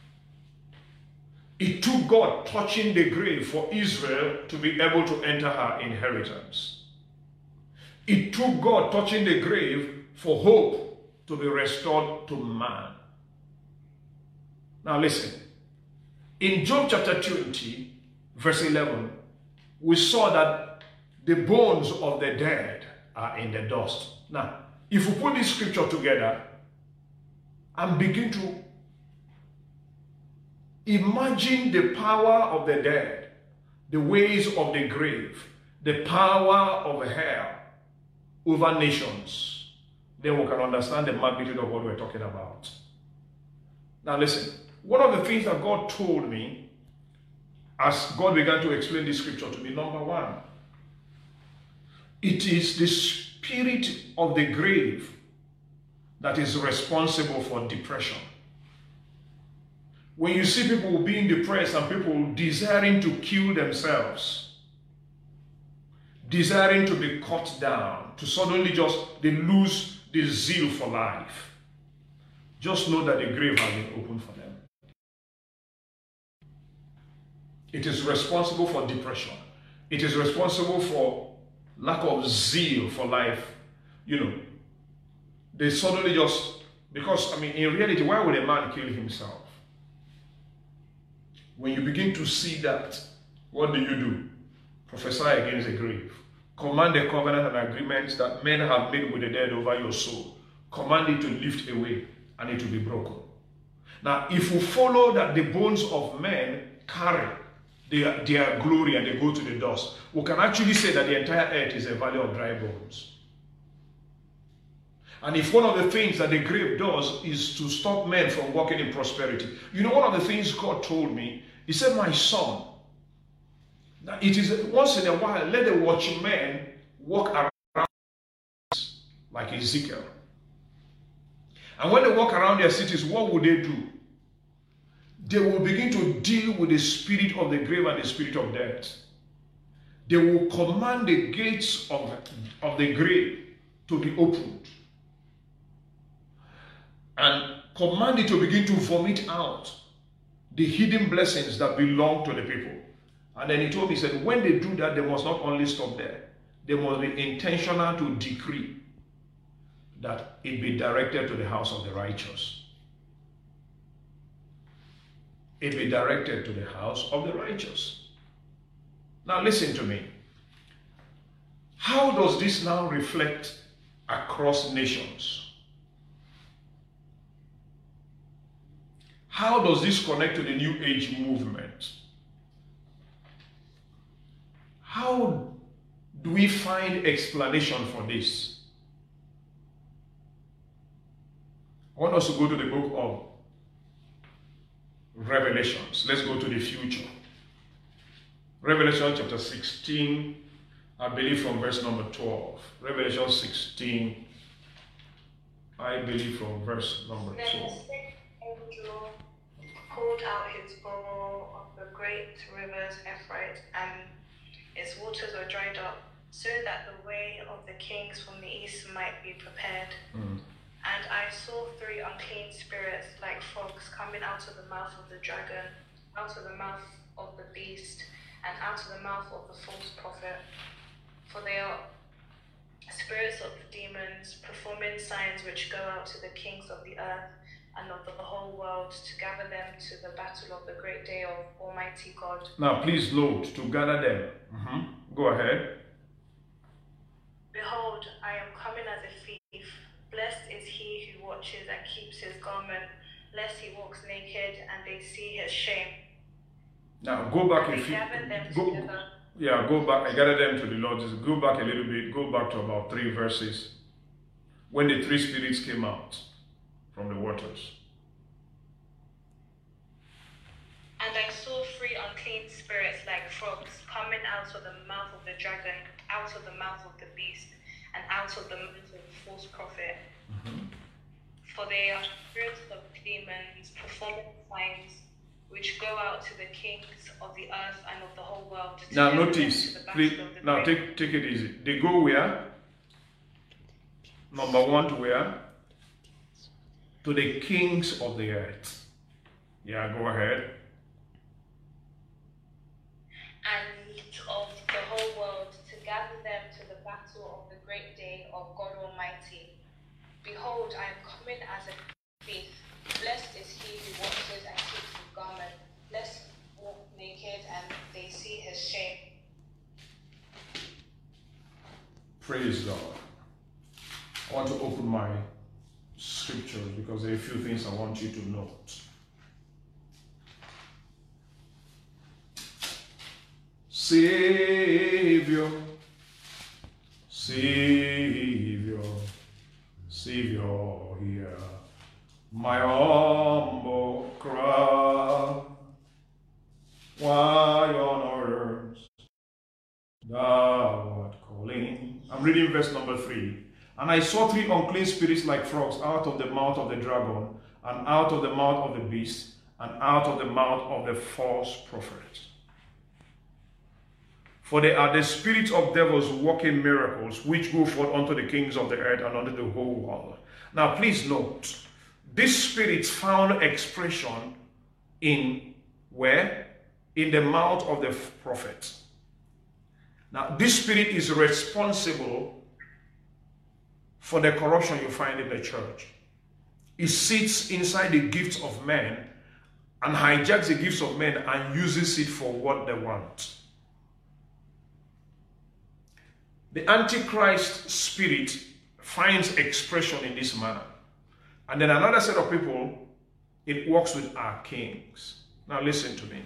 It took God touching the grave for Israel to be able to enter her inheritance. It took God touching the grave for hope to be restored to man. Now listen, in Job chapter twenty, verse eleven, we saw that the bones of the dead are in the dust. Now, if we put this scripture together and begin to imagine the power of the dead, the ways of the grave, the power of hell over nations, then we can understand the magnitude of what we're talking about. Now listen, one of the things that God told me as God began to explain this scripture to me, number one, it is the spirit of the grave that is responsible for depression. When you see people being depressed and people desiring to kill themselves, desiring to be cut down, to suddenly just, they lose the zeal for life, just know that the grave has been opened for them. It is responsible for depression. It is responsible for lack of zeal for life. You know, they suddenly just, because, I mean, in reality, why would a man kill himself? When you begin to see that, what do you do? Prophesy against the grave. Command the covenant and agreements that men have made with the dead over your soul. Command it to lift away and it will be broken. Now, if we follow that the bones of men carry their, their glory and they go to the dust, we can actually say that the entire earth is a valley of dry bones. And if one of the things that the grave does is to stop men from walking in prosperity. You know, one of the things God told me, he said, my son, that it is once in a while, let the watchmen walk around like Ezekiel. And when they walk around their cities, what will they do? They will begin to deal with the spirit of the grave and the spirit of death. They will command the gates of, of the grave to be opened. And command it to begin to vomit out the hidden blessings that belong to the people. And then he told me, he said, when they do that, they must not only stop there. They must be intentional to decree that it be directed to the house of the righteous. It be directed to the house of the righteous. Now listen to me. How does this now reflect across nations? How does this connect to the New Age movement? How do we find explanation for this? I want us to go to the book of Revelations. Let's go to the future. Revelation chapter sixteen, I believe from verse number twelve. Revelation sixteen, I believe from verse number twelve. Poured out his bowl of the great rivers Euphrates, and its waters were dried up, so that the way of the kings from the east might be prepared. Mm. And I saw three unclean spirits like frogs coming out of the mouth of the dragon, out of the mouth of the beast, and out of the mouth of the false prophet. For they are spirits of demons, performing signs which go out to the kings of the earth and of the whole world to gather them to the battle of the great day of Almighty God. Now, please load to gather them. Mm-hmm. Go ahead. Behold, I am coming as a thief. Blessed is he who watches and keeps his garment, lest he walks naked and they see his shame. Now, go back And if they you gather them go. together. Yeah, go back. I gather them to the Lord. Just go back a little bit. Go back to about three verses. When the three spirits came out from the waters. And I saw three unclean spirits like frogs coming out of the mouth of the dragon, out of the mouth of the beast, and out of the mouth of the false prophet. Mm-hmm. For they are spirits of demons, performing signs, which go out to the kings of the earth and of the whole world. To Now gather them notice, to the battle please, of the now great- take, take it easy. They go where? Number one to where? To the kings of the earth. Yeah, go ahead. and of the whole world, to gather them to the battle of the great day of God Almighty. Behold, I am coming as a thief. Blessed is he who watches and keeps his garment, lest he walk naked and they see his shame. Praise God. I want to open my scriptures because there are a few things I want you to note. Savior, Savior, Savior, hear my humble cry. Why on earth thou art calling? I'm reading verse number three. And I saw three unclean spirits like frogs out of the mouth of the dragon, and out of the mouth of the beast, and out of the mouth of the false prophet. For they are the spirits of devils working miracles, which go forth unto the kings of the earth and unto the whole world. Now please note, these spirits found expression in where? In the mouth of the prophet. Now this spirit is responsible for the corruption you find in the church. It sits inside the gifts of men and hijacks the gifts of men and uses it for what they want. The Antichrist spirit finds expression in this manner. And then another set of people, it works with our kings. Now listen to me.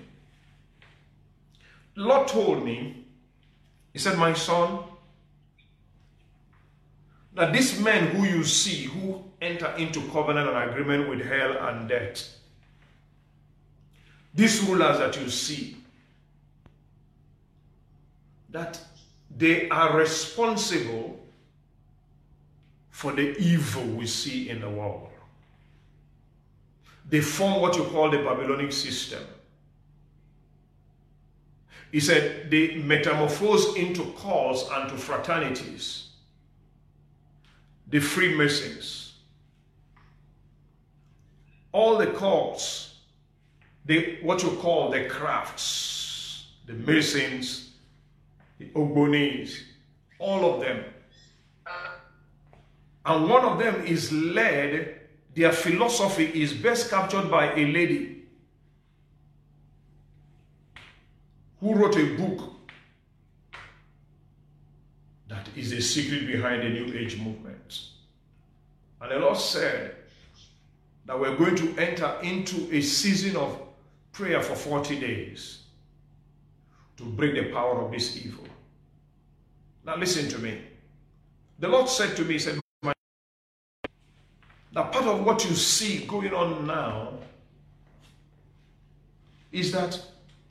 The Lord told me, he said, my son, that these men who you see, who enter into covenant and agreement with hell and death, these rulers that you see, that they are responsible for the evil we see in the world. They form what you call the Babylonic system. He said they metamorphose into cults and to fraternities. The Freemasons. All the cults, they, what you call the crafts, the Masons, the Ogbonis, all of them. And one of them is led, their philosophy is best captured by a lady who wrote a book that is the secret behind the New Age movement. And the Lord said that we're going to enter into a season of prayer for forty days to break the power of this evil. Now listen to me. The Lord said to me, he said, my, that part of what you see going on now is that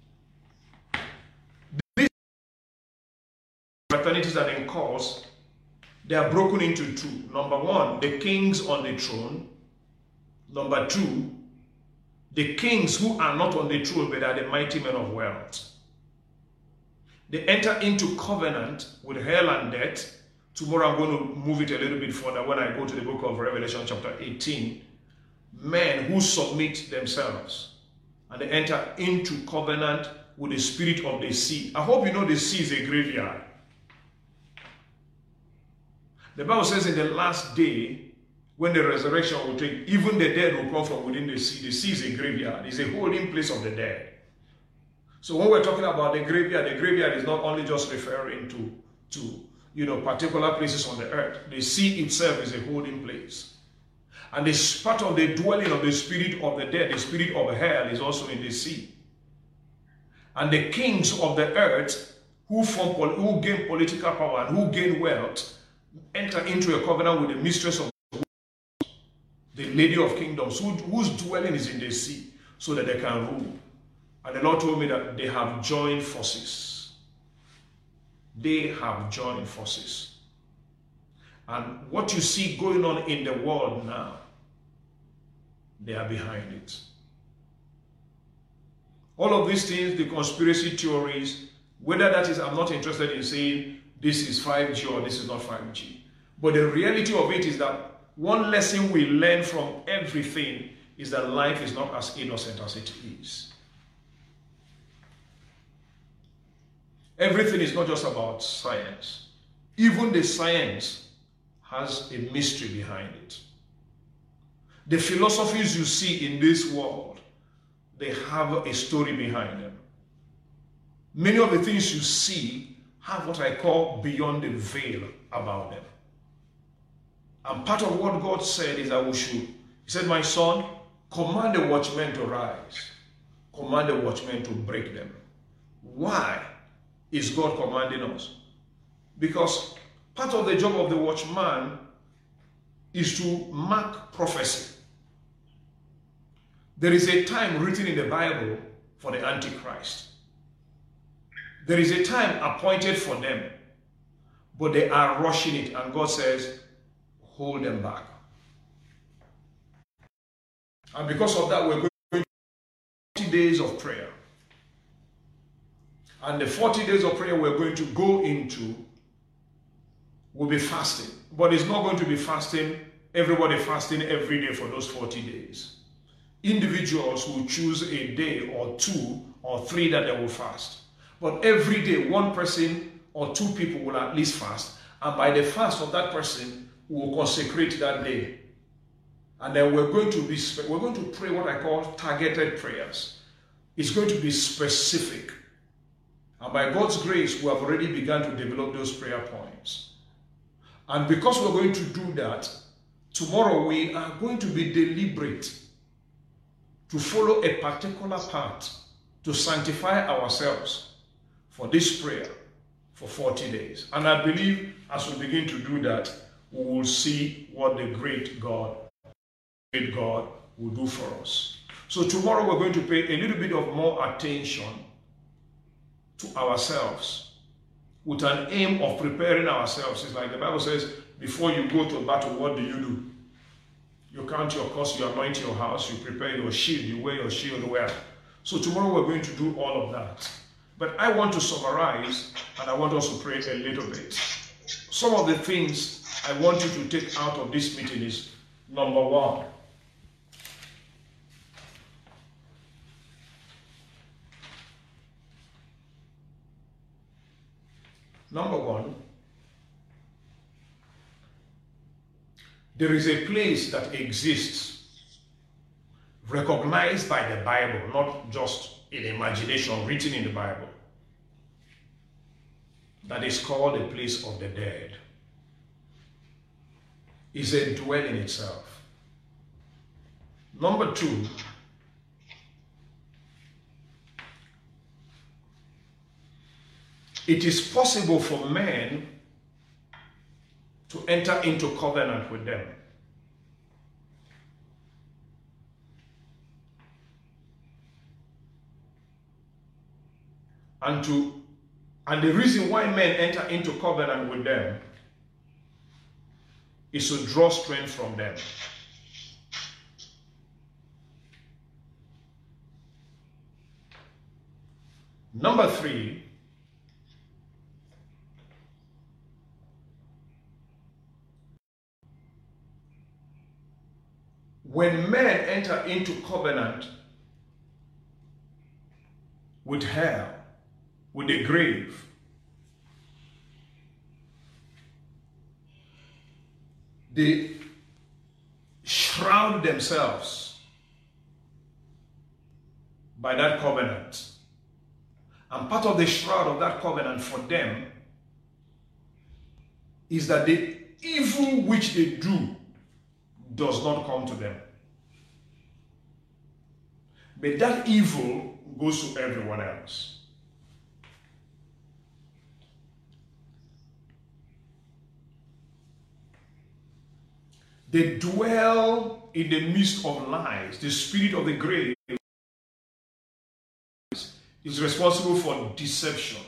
these fraternities that in cause, they are broken into two. Number one, the kings on the throne. Number two, the kings who are not on the throne but are the mighty men of wealth. They enter into covenant with hell and death. Tomorrow I'm going to move it a little bit further when I go to the book of Revelation chapter eighteen. Men who submit themselves and they enter into covenant with the spirit of the sea. I hope you know the sea is a graveyard. The Bible says in the last day, when the resurrection will take, even the dead will come from within the sea. The sea is a graveyard. It's a holding place of the dead. So when we're talking about the graveyard, the graveyard is not only just referring to, to you know, particular places on the earth. The sea itself is a holding place. And this part of the dwelling of the spirit of the dead, the spirit of hell, is also in the sea. And the kings of the earth who, form, who gain political power and who gain wealth enter into a covenant with the mistress of the world, the lady of kingdoms, who, whose dwelling is in the sea, so that they can rule. And the Lord told me that they have joined forces. They have joined forces. And what you see going on in the world now, they are behind it. All of these things, the conspiracy theories, whether that is, I'm not interested in saying this is five G or this is not five G. But the reality of it is that one lesson we learn from everything is that life is not as innocent as it is. Everything is not just about science. Even the science has a mystery behind it. The philosophies you see in this world, they have a story behind them. Many of the things you see have what I call beyond the veil about them. And part of what God said is that we should, he said, my son, command the watchmen to rise. Command the watchmen to break them. Why is God commanding us? Because part of the job of the watchman is to mark prophecy. There is a time written in the Bible for the Antichrist. There is a time appointed for them, but they are rushing it, and God says, hold them back. And because of that, we're going to forty days of prayer. And the forty days of prayer we're going to go into will be fasting. But it's not going to be fasting, everybody fasting every day for those forty days. Individuals will choose a day or two or three that they will fast. But every day, one person or two people will at least fast. And by the fast of that person, we will consecrate that day. And then we're going to be, we're going to pray what I call targeted prayers. It's going to be specific. And by God's grace, we have already begun to develop those prayer points. And because we're going to do that, tomorrow we are going to be deliberate to follow a particular path to sanctify ourselves for this prayer for forty days. And I believe as we begin to do that, we will see what the great God, great God will do for us. So tomorrow we're going to pay a little bit of more attention to ourselves with an aim of preparing ourselves. It's like the Bible says, before you go to battle, what do you do? You count your cost, you anoint your house, you prepare your shield, you wear your shield well. So tomorrow we're going to do all of that. But I want to summarize, and I want us to pray a little bit. Some of the things I want you to take out of this meeting is, number one, Number one, there is a place that exists recognized by the Bible, not just in imagination, written in the Bible, that is called a place of the dead. It's a dwelling itself. Number two, it is possible for men to enter into covenant with them. And to and the reason why men enter into covenant with them is to draw strength from them. Number three, when men enter into covenant with hell, with the grave, they shroud themselves by that covenant. And part of the shroud of that covenant for them is that the evil which they do does not come to them. But that evil goes to everyone else. They dwell in the midst of lies. The spirit of the grave is responsible for deception.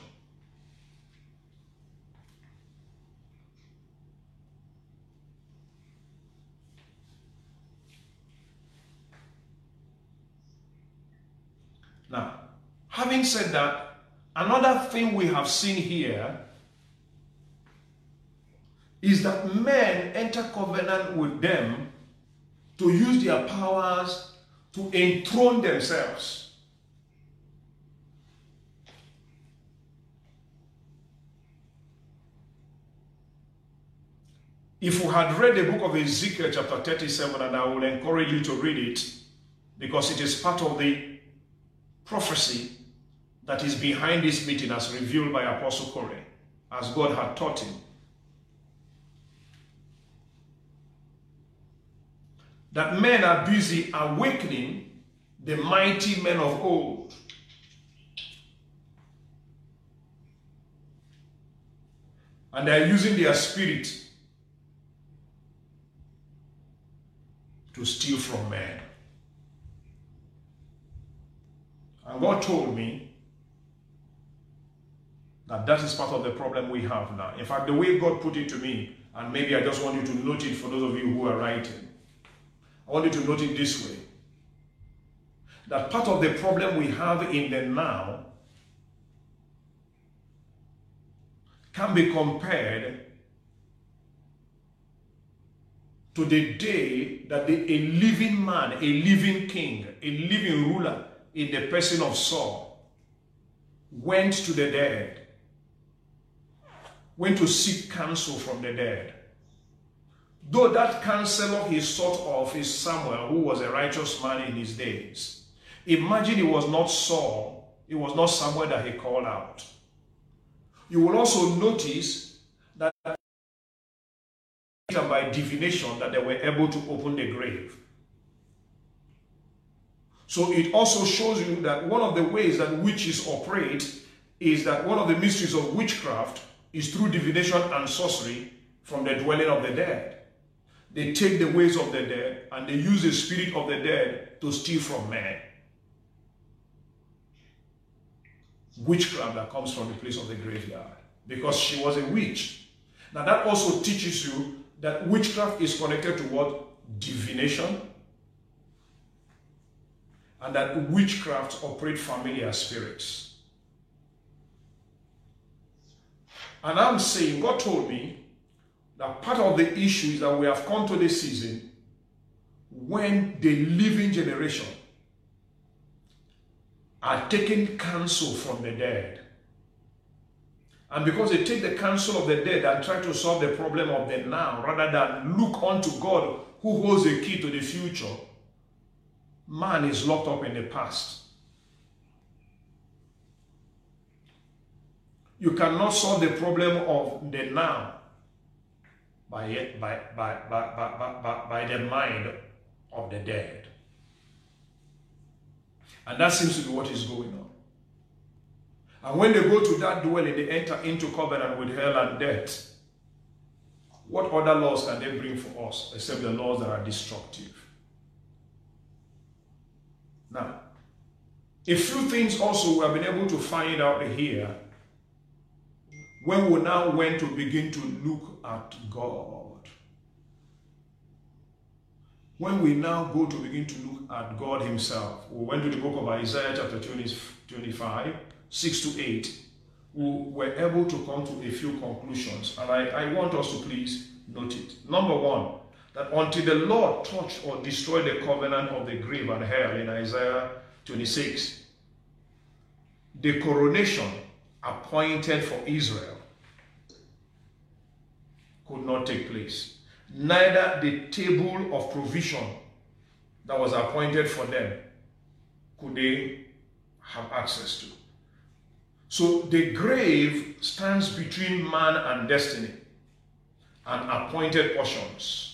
Now, having said that, another thing we have seen here is that men enter covenant with them to use their powers to enthrone themselves. If we had read the book of Ezekiel chapter thirty-seven, and I will encourage you to read it because it is part of the prophecy that is behind this meeting as revealed by Apostle Corey, as God had taught him. That men are busy awakening the mighty men of old. And they are using their spirit to steal from men. And God told me that that is part of the problem we have now. In fact, the way God put it to me, and maybe I just want you to note it for those of you who are writing, I want you to note it this way, that part of the problem we have in the now can be compared to the day that the, a living man, a living king, a living ruler in the person of Saul went to the dead, went to seek counsel from the dead. Though that counselor he sought of is Samuel, who was a righteous man in his days. Imagine it was not Saul, it was not Samuel that he called out. You will also notice that by divination that they were able to open the grave. So it also shows you that one of the ways that witches operate is that one of the mysteries of witchcraft is through divination and sorcery from the dwelling of the dead. They take the ways of the dead and they use the spirit of the dead to steal from men. Witchcraft that comes from the place of the graveyard, because she was a witch. Now that also teaches you that witchcraft is connected to what? Divination. And that witchcraft operate familiar spirits. And I'm saying, God told me that part of the issue is that we have come to this season when the living generation are taking counsel from the dead. And because they take the counsel of the dead and try to solve the problem of the now, rather than look unto God who holds the key to the future, man is locked up in the past. You cannot solve the problem of the now by, by, by, by, by, by, by the mind of the dead. And that seems to be what is going on. And when they go to that dwelling, they enter into covenant with hell and death. What other laws can they bring for us except the laws that are destructive? Now, a few things also we have been able to find out here when we now went to begin to look at God. When we now go to begin to look at God himself, we went to the book of Isaiah chapter twenty-five, six to eight. We were able to come to a few conclusions, and I, I want us to please note it. Number one, that until the Lord touch or destroy the covenant of the grave and hell in Isaiah twenty-six, the coronation appointed for Israel could not take place. neither the table of provision that was appointed for them could they have access to. So the grave stands between man and destiny and appointed portions.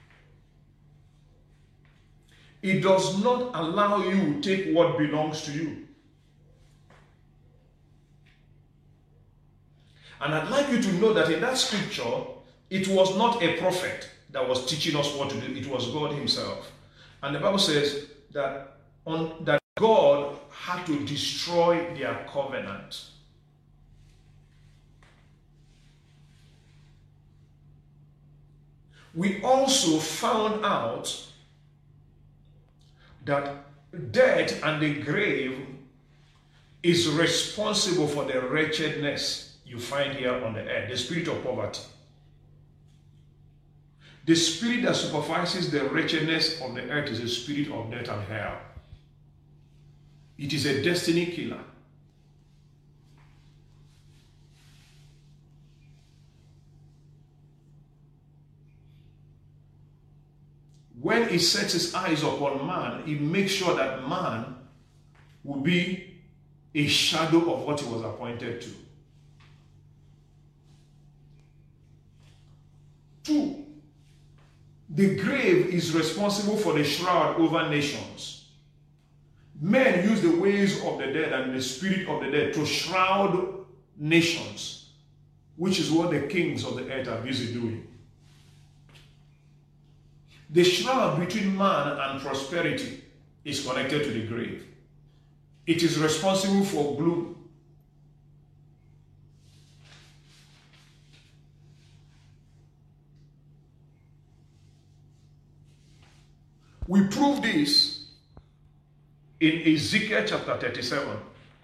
It does not allow you to take what belongs to you. And I'd like you to know that in that scripture, it was not a prophet that was teaching us what to do. It was God himself. And the Bible says that, on, that God had to destroy their covenant. We also found out that death and the grave is responsible for the wretchedness you find here on the earth, the spirit of poverty. The spirit that supervises the wretchedness of the earth is a spirit of death and hell. It is a destiny killer. When he sets his eyes upon man, he makes sure that man will be a shadow of what he was appointed to. Two, the grave is responsible for the shroud over nations. Men use the ways of the dead and the spirit of the dead to shroud nations, which is what the kings of the earth are busy doing. The shroud between man and prosperity is connected to the grave. It is responsible for gloom. We prove this in Ezekiel chapter thirty-seven.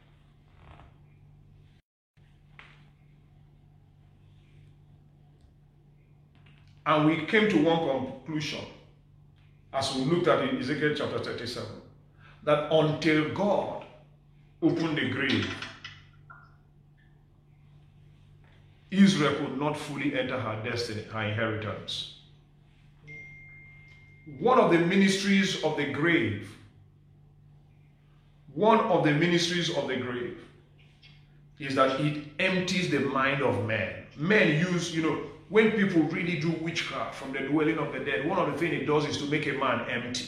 And we came to one conclusion as we looked at Ezekiel chapter thirty-seven, that until God opened the grave, Israel could not fully enter her destiny, her inheritance. One of the ministries of the grave, one of the ministries of the grave is that it empties the mind of men. Men use, you know, when people really do witchcraft from the dwelling of the dead, one of the things it does is to make a man empty.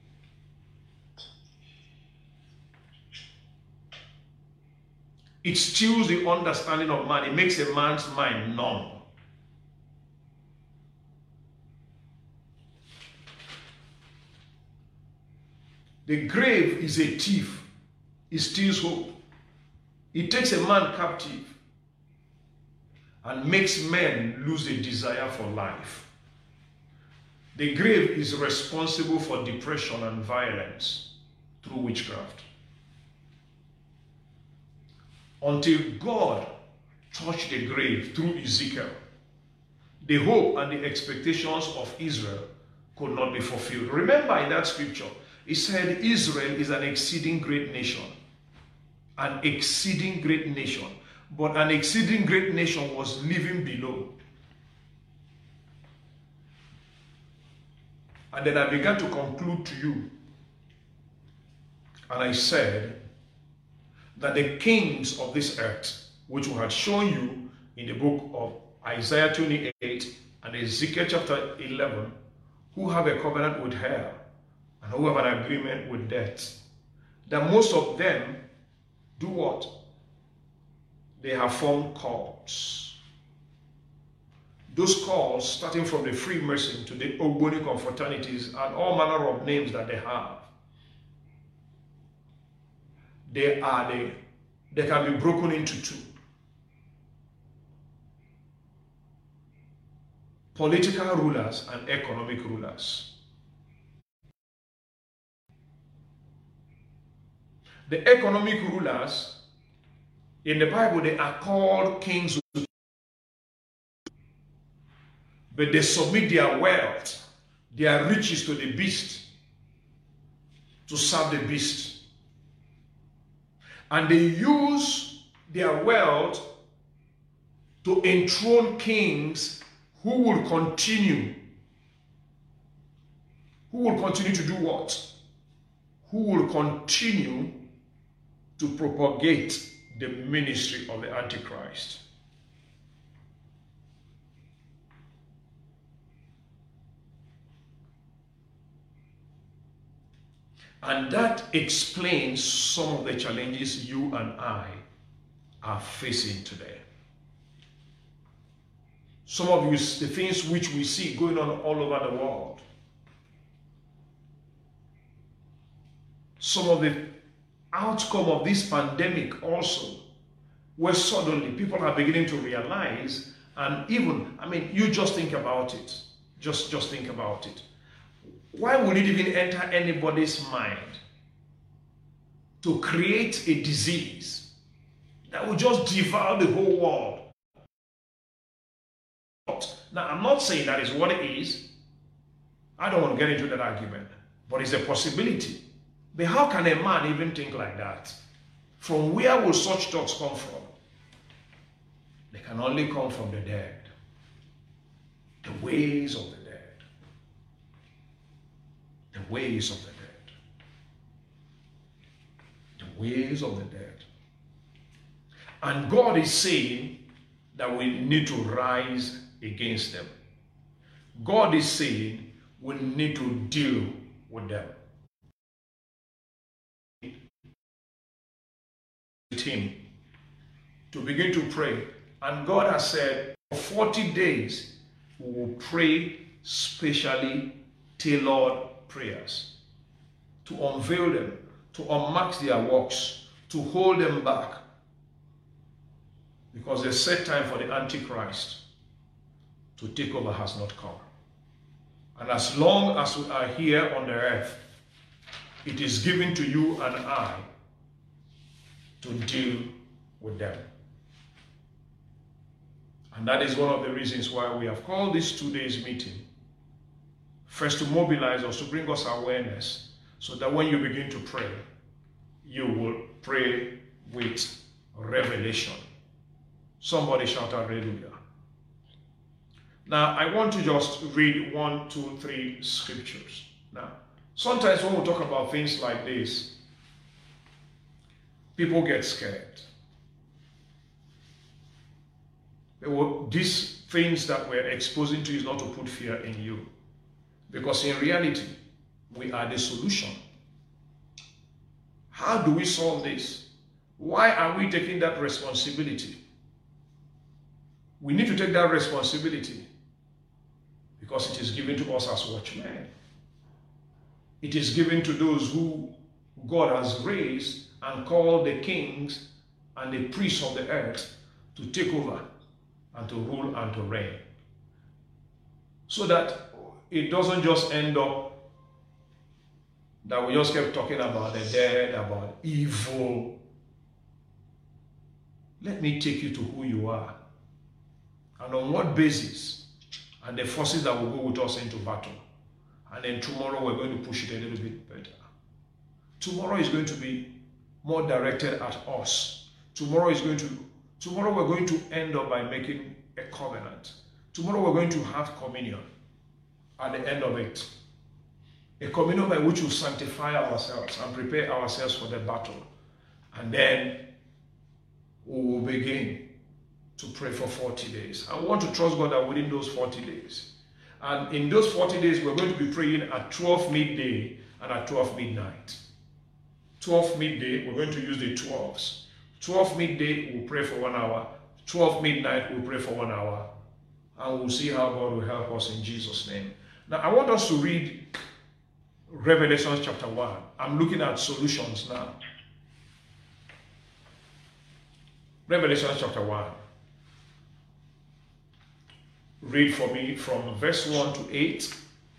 It steals the understanding of man. It makes a man's mind numb. The grave is a thief. It steals hope. It takes a man captive and makes men lose the desire for life. The grave is responsible for depression and violence through witchcraft. Until God touched the grave through Ezekiel, the hope and the expectations of Israel could not be fulfilled. Remember in that scripture, it said Israel is an exceeding great nation. An exceeding great nation. But an exceeding great nation was living below. And then I began to conclude to you. And I said that the kings of this earth, which we had shown you in the book of Isaiah twenty-eight and Ezekiel chapter eleven, who have a covenant with hell and who have an agreement with death, that most of them do what? They have formed cults. Those cults, starting from the Freemason to the Ogboni confraternities and all manner of names that they have, they are the, they can be broken into two. Political rulers and economic rulers. The economic rulers, in the Bible, they are called kings, but they submit their wealth, their riches to the beast, to serve the beast. And they use their wealth to enthrone kings who will continue Who will continue to do what? Who will continue to propagate the ministry of the Antichrist. And that explains some of the challenges you and I are facing today. Some of you, the things which we see going on all over the world. Some of the outcome of this pandemic also, where suddenly people are beginning to realize, and even, I mean, you just think about it. Just, just think about it. Why would it even enter anybody's mind to create a disease that will just devour the whole world? Now, I'm not saying that is what it is. I don't want to get into that argument, but it's a possibility. But how can a man even think like that? From where will such thoughts come from? They can only come from the dead. The ways of the dead. The ways of the dead. The ways of the dead. And God is saying that we need to rise against them. God is saying we need to deal with them. Him to begin to pray, and God has said for forty days we will pray specially tailored prayers to unveil them, to unmark their works, to hold them back, because the set time for the Antichrist to take over has not come. And as long as we are here on the earth, it is given to you and I to deal with them. And that is one of the reasons why we have called this two days meeting. First, to mobilize us, to bring us awareness, so that when you begin to pray, you will pray with revelation. Somebody shout hallelujah. Now, I want to just read one, two, three scriptures. Now, sometimes when we talk about things like this, people get scared. Were, these things that we're exposing to is not to put fear in you. Because in reality, we are the solution. How do we solve this? Why are we taking that responsibility? We need to take that responsibility because it is given to us as watchmen. It is given to those who God has raised and called the kings and the priests of the earth to take over and to rule and to reign. So that it doesn't just end up that we just kept talking about the dead, about evil. Let me take you to who you are and on what basis and the forces that will go with us into battle. And then tomorrow we're going to push it a little bit better. Tomorrow is going to be more directed at us. Tomorrow is going to, tomorrow we're going to end up by making a covenant. Tomorrow we're going to have communion at the end of it. A communion by which we sanctify ourselves and prepare ourselves for the battle. And then we will begin to pray for forty days. I want to trust God that within those forty days, and in those forty days, we're going to be praying at twelve midday and at twelve midnight. twelve midday, we're going to use the twelves. twelve midday, we'll pray for one hour. twelve midnight, we'll pray for one hour. And we'll see how God will help us in Jesus' name. Now, I want us to read Revelation chapter one. I'm looking at solutions now. Revelation chapter one. Read for me from verse one to eight.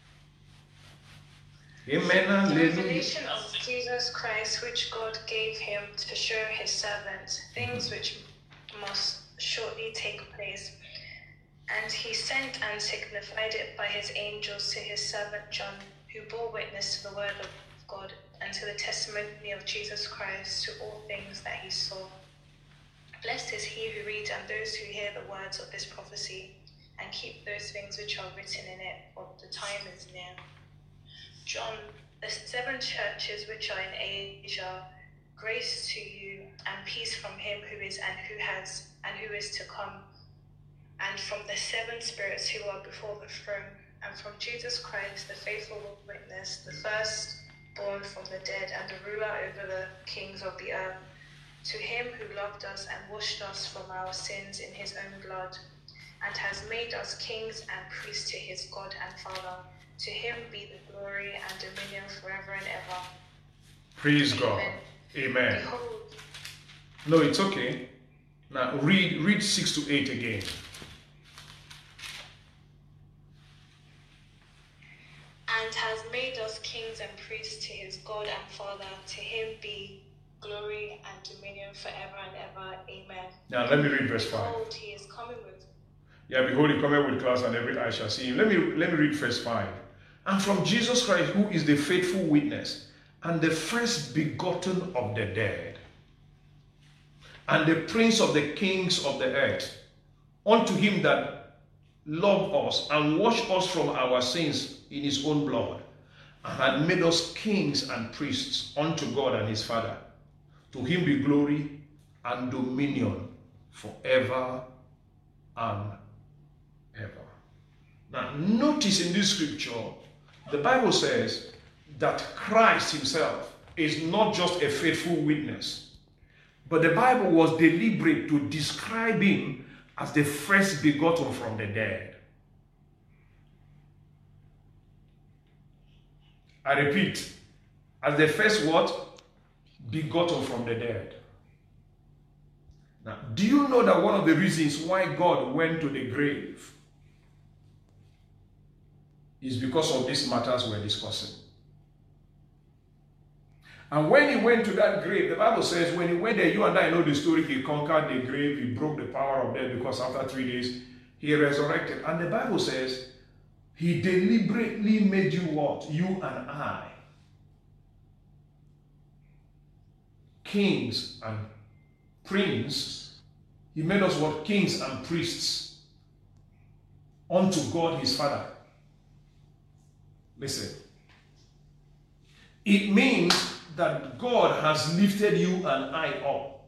Amen. The revelation of Jesus Christ, which God gave him to show his servants things which must shortly take place. And he sent and signified it by his angels to his servant John, who bore witness to the word of God and to the testimony of Jesus Christ, to all things that he saw. Blessed is he who reads and those who hear the words of this prophecy, and keep those things which are written in it, for the time is near. John, the seven churches which are in Asia, grace to you and peace from him who is and who has and who is to come, and from the seven spirits who are before the throne, and from Jesus Christ, the faithful witness, the first born from the dead, and the ruler over the kings of the earth. To him who loved us and washed us from our sins in his own blood, and has made us kings and priests to his God and Father. To him be the glory and dominion forever and ever. Praise Amen. God. Amen. Behold, No, it's okay. Now read read six to eight again. and has made us kings and priests to his God and Father. To him be glory and dominion forever and ever. Amen. Now let me read verse five. Behold, he is coming with. Yeah, behold, he cometh with clouds, and every eye shall see him. Let me let me read verse five. And from Jesus Christ, who is the faithful witness, and the first begotten of the dead, and the prince of the kings of the earth, unto him that loved us and washed us from our sins in his own blood, and had made us kings and priests unto God and his Father. To him be glory and dominion forever and ever. Now, notice in this scripture, the Bible says that Christ himself is not just a faithful witness, but the Bible was deliberate to describe him as the first begotten from the dead. I repeat, as the first what? Begotten from the dead. Now, do you know that one of the reasons why God went to the grave is because of these matters we're discussing? And when he went to that grave, the Bible says when he went there, you and I know the story, he conquered the grave, he broke the power of death, because after three days, he resurrected. And the Bible says, he deliberately made you what? You and I. Kings and princes. He made us what? Kings and priests unto God his Father. Listen. It means that God has lifted you and I up.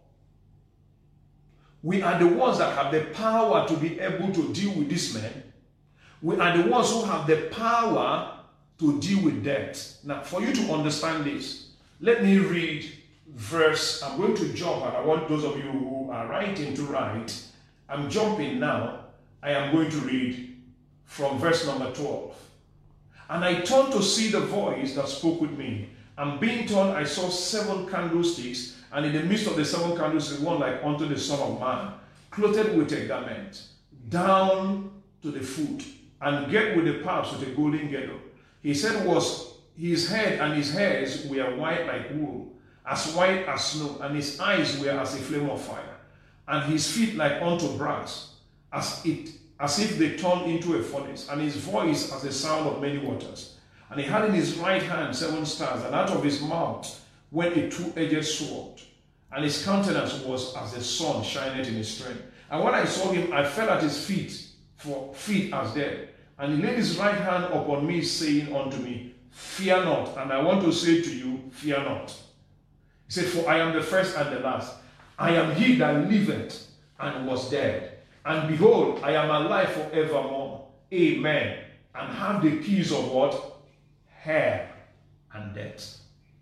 We are the ones that have the power to be able to deal with this man. We are the ones who have the power to deal with death. Now, for you to understand this, let me read verse. I'm going to jump, and I want those of you who are writing to write. I'm jumping now. I am going to read from verse number twelve. And I turned to see the voice that spoke with me. And being turned, I saw seven candlesticks, and in the midst of the seven candlesticks, one like unto the Son of Man, clothed with a garment, down to the foot, and girt with the paps with a golden girdle. He said was his head and his hairs were white like wool, as white as snow, and his eyes were as a flame of fire, and his feet like unto brass, as it as if they turned into a furnace, and his voice as the sound of many waters. And he had in his right hand seven stars, and out of his mouth went a two-edged sword, and his countenance was as the sun shineth in his strength. And when I saw him, I fell at his feet, for feet as dead. And he laid his right hand upon me, saying unto me, Fear not. And I want to say to you, fear not. He said, For I am the first and the last. I am he that liveth and was dead. And behold, I am alive forevermore. Amen. And have the keys of what? Hell and death.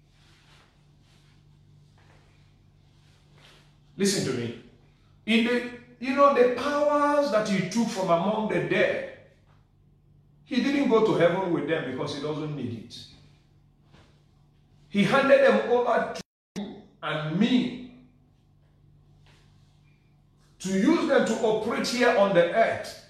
Listen to me. In the, you know, the powers that he took from among the dead, he didn't go to heaven with them because he doesn't need it. He handed them over to you and me to use them to operate here on the earth,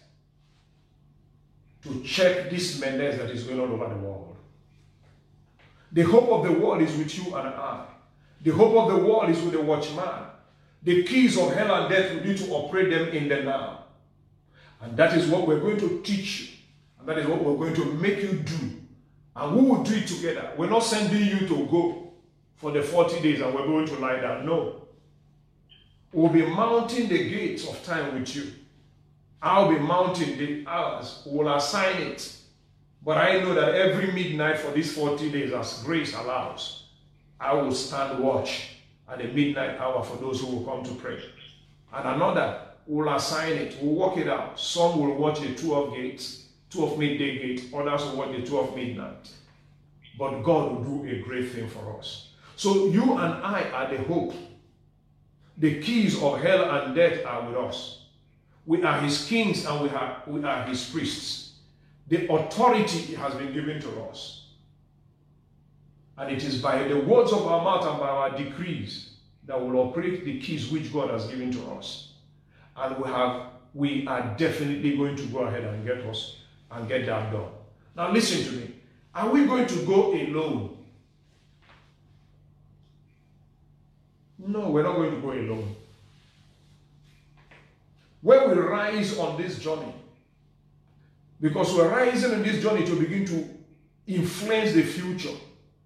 to check this madness that is going on over the world. The hope of the world is with you and I. The hope of the world is with the watchman. The keys of hell and death, we need to operate them in the now. And that is what we're going to teach you. And that is what we're going to make you do. And we will do it together. We're not sending you to go for the forty days and we're going to lie down. No. We'll be mounting the gates of time with you. I'll be mounting the hours. We'll assign it. But I know that every midnight for these forty days, as grace allows, I will stand watch at the midnight hour for those who will come to pray. And another will assign it, will work it out. Some will watch the twelve gates, twelve midday gate, others will watch the twelve midnight. But God will do a great thing for us. So you and I are the hope. The keys of hell and death are with us. We are his kings and we are, we are his priests. The authority has been given to us. And it is by the words of our mouth and by our decrees that will operate the keys which God has given to us. And we have, we are definitely going to go ahead and get us and get that done. Now listen to me. Are we going to go alone? No, we're not going to go alone. When we rise on this journey, because we're rising on this journey to begin to influence the future,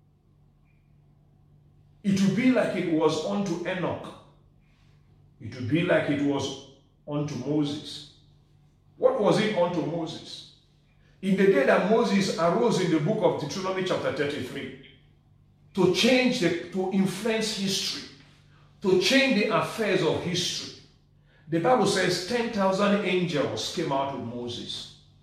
it will be like it was unto Enoch. It will be like it was unto Moses. What was it unto Moses? In the day that Moses arose in the book of Deuteronomy chapter thirty-three, to change, the, to influence history, to change the affairs of history, the Bible says ten thousand angels came out with Moses.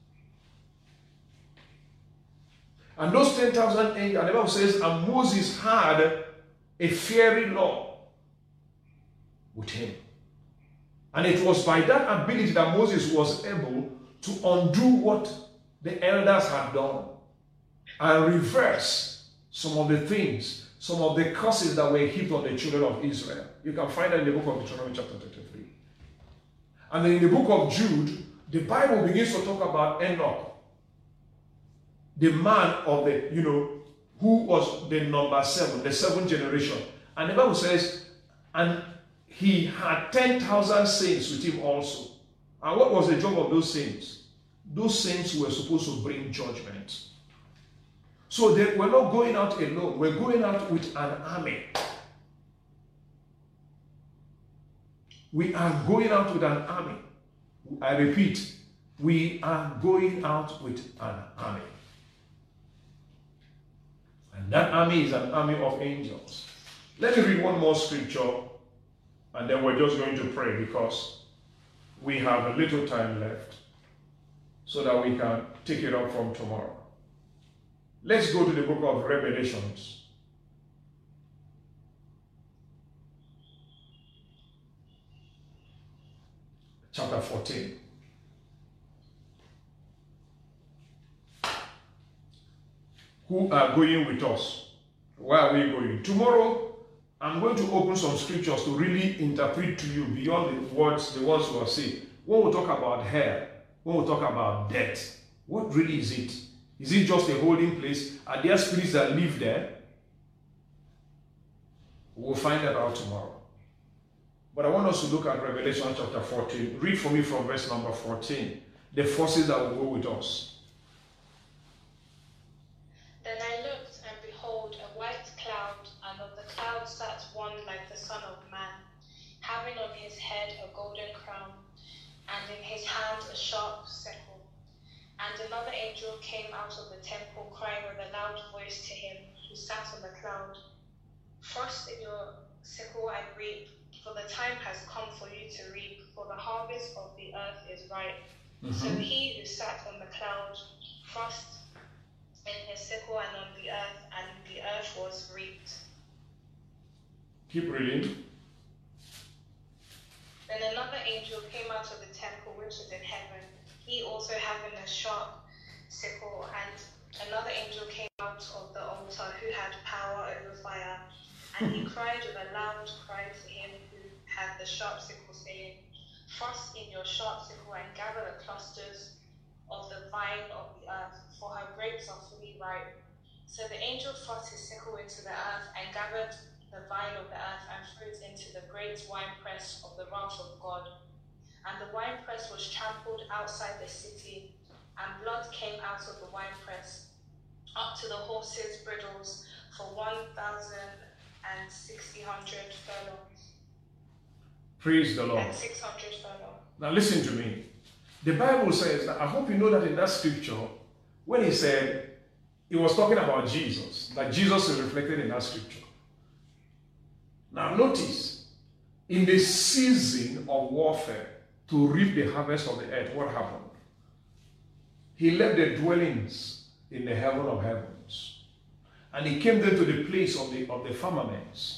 And those ten thousand angels, and the Bible says, and Moses had a fiery law with him. And it was by that ability that Moses was able to undo what the elders had done and reverse some of the things, some of the curses that were heaped on the children of Israel. You can find that in the book of Deuteronomy chapter thirty-three. And then in the book of Jude, the Bible begins to talk about Enoch, the man of the, you know, who was the number seven, the seventh generation. And the Bible says, and he had ten thousand saints with him also. And what was the job of those saints? Those saints were supposed to bring judgment. So they were not going out alone. We're going out with an army. We are going out with an army. I repeat, we are going out with an army. And that army is an army of angels. Let me read one more scripture, and then we're just going to pray because we have a little time left so that we can take it up from tomorrow. Let's go to the book of Revelations. Chapter fourteen. Who are going with us? Where are we going? Tomorrow, I'm going to open some scriptures to really interpret to you beyond the words, the words we are saying. When we talk about hell, when we talk about death, what really is it? Is it just a holding place? Are there spirits that live there? We'll find that out tomorrow. But I want us to look at Revelation chapter fourteen. Read for me from verse number fourteen. The forces that will go with us. Then I looked, and behold, a white cloud, and on the cloud sat one like the Son of Man, having on his head a golden crown, and in his hand a sharp sickle. And another angel came out of the temple, crying with a loud voice to him who sat on the cloud, "Thrust in your sickle and reap, for the time has come for you to reap, for the harvest of the earth is ripe." Mm-hmm. So he who sat on the cloud thrust in his sickle and on the earth, and the earth was reaped. Keep reading. Then another angel came out of the temple which is in heaven, he also having a sharp sickle, and another angel came out of the altar who had power over fire, and he cried with a loud cry to him who had the sharp sickle, saying, "Thrust in your sharp sickle and gather the clusters of the vine of the earth, for her grapes are fully ripe." So the angel thrust his sickle into the earth and gathered the vine of the earth and threw it into the great winepress of the wrath of God. And the winepress was trampled outside the city, and blood came out of the winepress up to the horses' bridles for one thousand and sixty hundred furlongs. Praise the Lord. And six hundred furlongs. Now listen to me. The Bible says that, I hope you know that in that scripture, when he said, he was talking about Jesus, that Jesus is reflected in that scripture. Now notice, in the season of warfare to reap the harvest of the earth, what happened? He left the dwellings in the heaven of heavens, and he came there to the place of the, of the firmaments.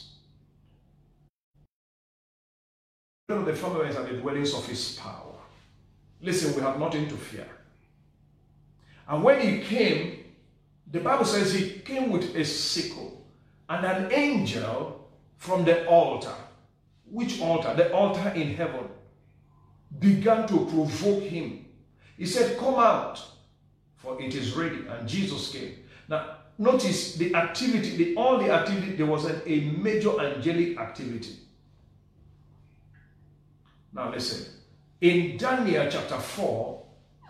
The firmaments are the dwellings of his power. Listen, we have nothing to fear. And when he came, the Bible says he came with a sickle, and an angel from the altar. Which altar? The altar in heaven. Began to provoke him. He said, come out, for it is ready. And Jesus came. Now, notice the activity, the, all the activity, there was an, a major angelic activity. Now listen, in Daniel chapter four,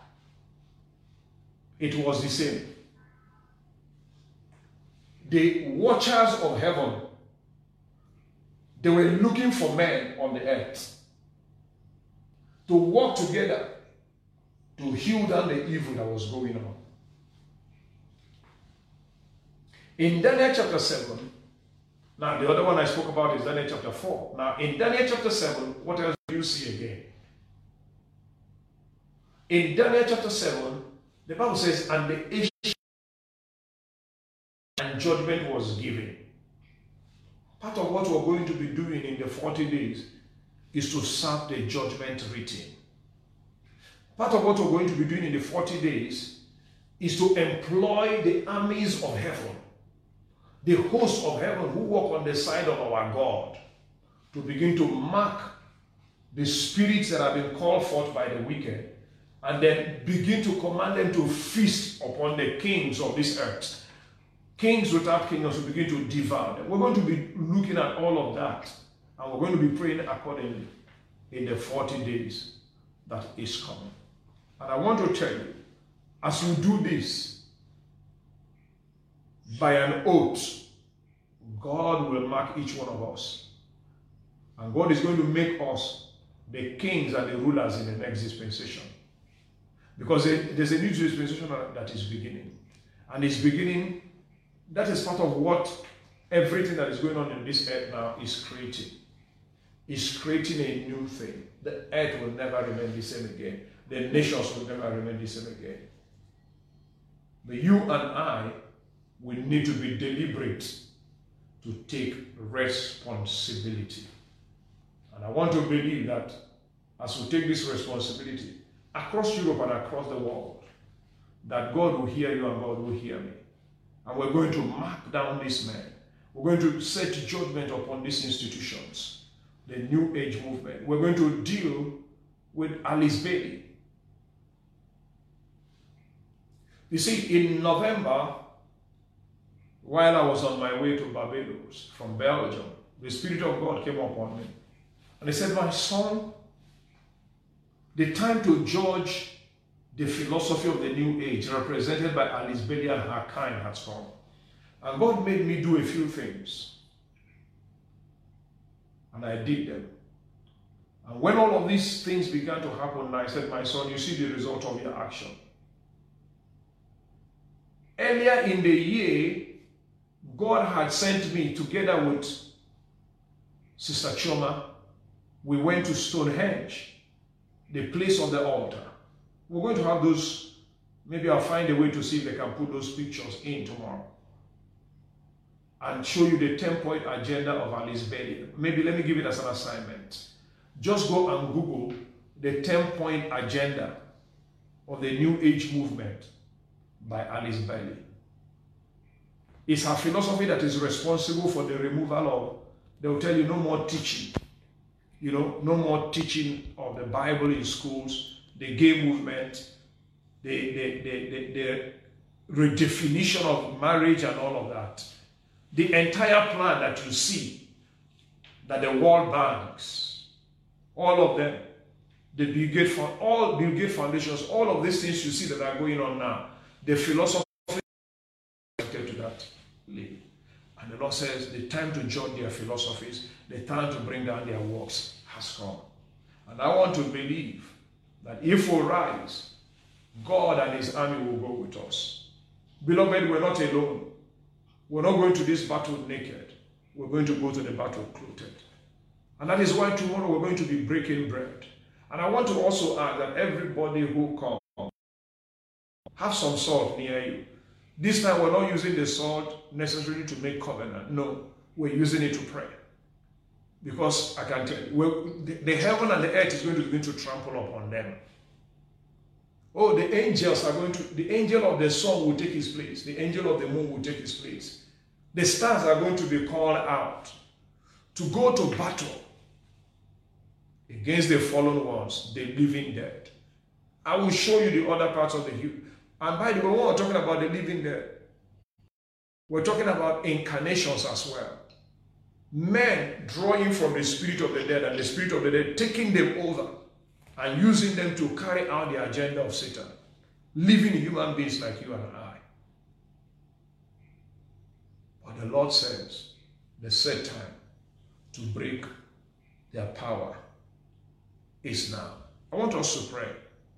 it was the same. The watchers of heaven, they were looking for men on the earth to work together to heal down the evil that was going on. In Daniel chapter seven, now the other one I spoke about is Daniel chapter four. Now in Daniel chapter seven, what else do you see again? In Daniel chapter seven, the Bible says, and the age and judgment was given. Part of what we're going to be doing in the forty days is to serve the judgment written. Part of what we're going to be doing in the forty days is to employ the armies of heaven, the hosts of heaven who walk on the side of our God, to begin to mark the spirits that have been called forth by the wicked, and then begin to command them to feast upon the kings of this earth. Kings without kingdoms will begin to devour them. We're going to be looking at all of that, and we're going to be praying accordingly in the forty days that is coming. And I want to tell you, as we do this, by an oath, God will mark each one of us. And God is going to make us the kings and the rulers in the next dispensation. Because there's a new dispensation that is beginning. And it's beginning, that is part of what everything that is going on in this earth now is creating. It's creating a new thing. The earth will never remain the same again. The nations will never remain the same again. But you and I will need to be deliberate to take responsibility. And I want to believe that as we take this responsibility across Europe and across the world, that God will hear you and God will hear me. And we're going to mark down this man. We're going to set judgment upon these institutions, the New Age movement. We're going to deal with Alice Bailey. You see, in November, while I was on my way to Barbados from Belgium, the Spirit of God came upon me. And he said, my son, the time to judge the philosophy of the New Age represented by Alice Bailey and her kind has come. And God made me do a few things. And I did them. And when all of these things began to happen, I said, my son, you see the result of your action. Earlier in the year, God had sent me together with Sister Choma. We went to Stonehenge, the place of the altar. We're going to have those, maybe I'll find a way to see if they can put those pictures in tomorrow and show you the ten-point agenda of Alice Bailey. Maybe let me give it as an assignment. Just go and Google the ten-point agenda of the New Age movement by Alice Bailey. It's her philosophy that is responsible for the removal of, they will tell you no more teaching. You know, no more teaching of the Bible in schools, the gay movement, the, the, the, the, the redefinition of marriage and all of that. The entire plan that you see, that the world banks, all of them, the Bill Gates, all Bill Gates foundations, all of these things you see that are going on now, the philosophy to that lady. And the Lord says the time to judge their philosophies, the time to bring down their works has come. And I want to believe that if we rise, God and his army will go with us. Beloved, we're not alone. We're not going to this battle naked. We're going to go to the battle clothed. And that is why tomorrow we're going to be breaking bread. And I want to also add that everybody who comes, have some salt near you. This time we're not using the salt necessarily to make covenant. No, we're using it to pray. Because I can tell you, the, the heaven and the earth is going to begin to trample upon them. Oh, the angels are going to, the angel of the sun will take his place. The angel of the moon will take his place. The stars are going to be called out to go to battle against the fallen ones, the living dead. I will show you the other parts of the hill. And by the way, when we're talking about the living dead, we're talking about incarnations as well. Men drawing from the spirit of the dead and the spirit of the dead, taking them over and using them to carry out the agenda of Satan, living human beings like you and I. But the Lord says, the set time to break their power is now. I want us to pray.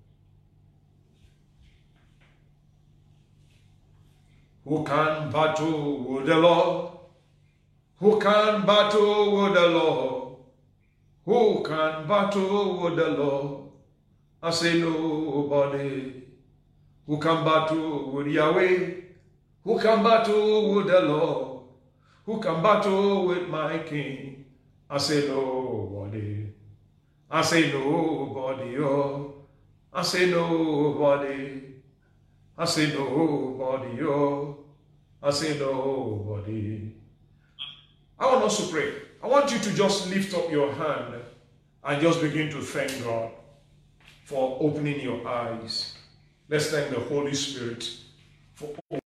Who can battle with the Lord? Who can battle with the Lord? Who can battle with the Lord? I say nobody. Who can battle with Yahweh? Who can battle with the Lord? Who can battle with my King? I say nobody. I say nobody. Oh, I say nobody. I say nobody. Oh, I say nobody. I want us to pray. I want you to just lift up your hand and just begin to thank God for opening your eyes. Let's thank the Holy Spirit for opening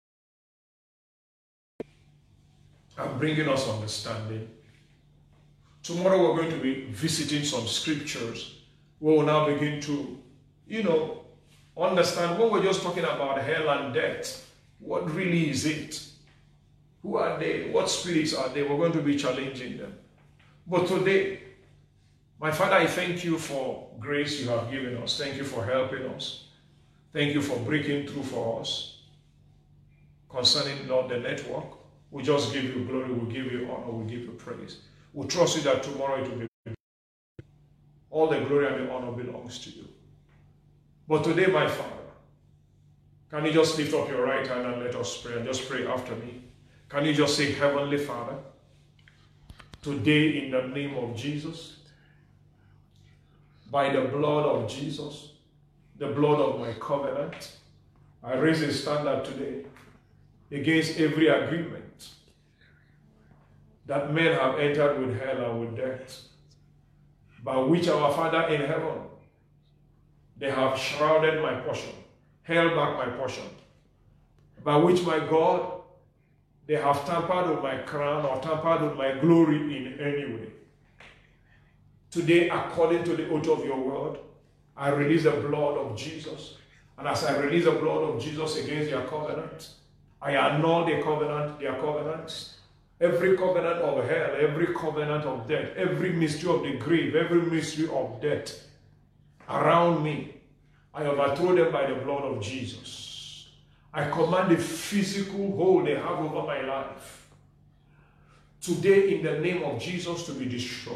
and bringing us understanding. Tomorrow we're going to be visiting some scriptures where we'll now begin to, you know, understand when we're just talking about hell and death. What really is it? Who are they? What spirits are they? We're going to be challenging them. But today, my Father, I thank you for grace you have given us. Thank you for helping us. Thank you for breaking through for us. Concerning, Lord, the network, we just give you glory, we give you honor, we give you praise. We trust you that tomorrow it will be all the glory and the honor belongs to you. But today, my Father, can you just lift up your right hand and let us pray, and just pray after me? Can you just say, Heavenly Father, today in the name of Jesus, by the blood of Jesus, the blood of my covenant, I raise a standard today against every agreement that men have entered with hell and with death, by which our Father in heaven, they have shrouded my portion, held back my portion, by which, my God, they have tampered with my crown or tampered with my glory in any way. Today, according to the oath of your word, I release the blood of Jesus. And as I release the blood of Jesus against their covenant, I annul their covenant, their covenants. Every covenant of hell, every covenant of death, every mystery of the grave, every mystery of death around me, I overthrow them by the blood of Jesus. I command the physical hold they have over my life today in the name of Jesus to be destroyed.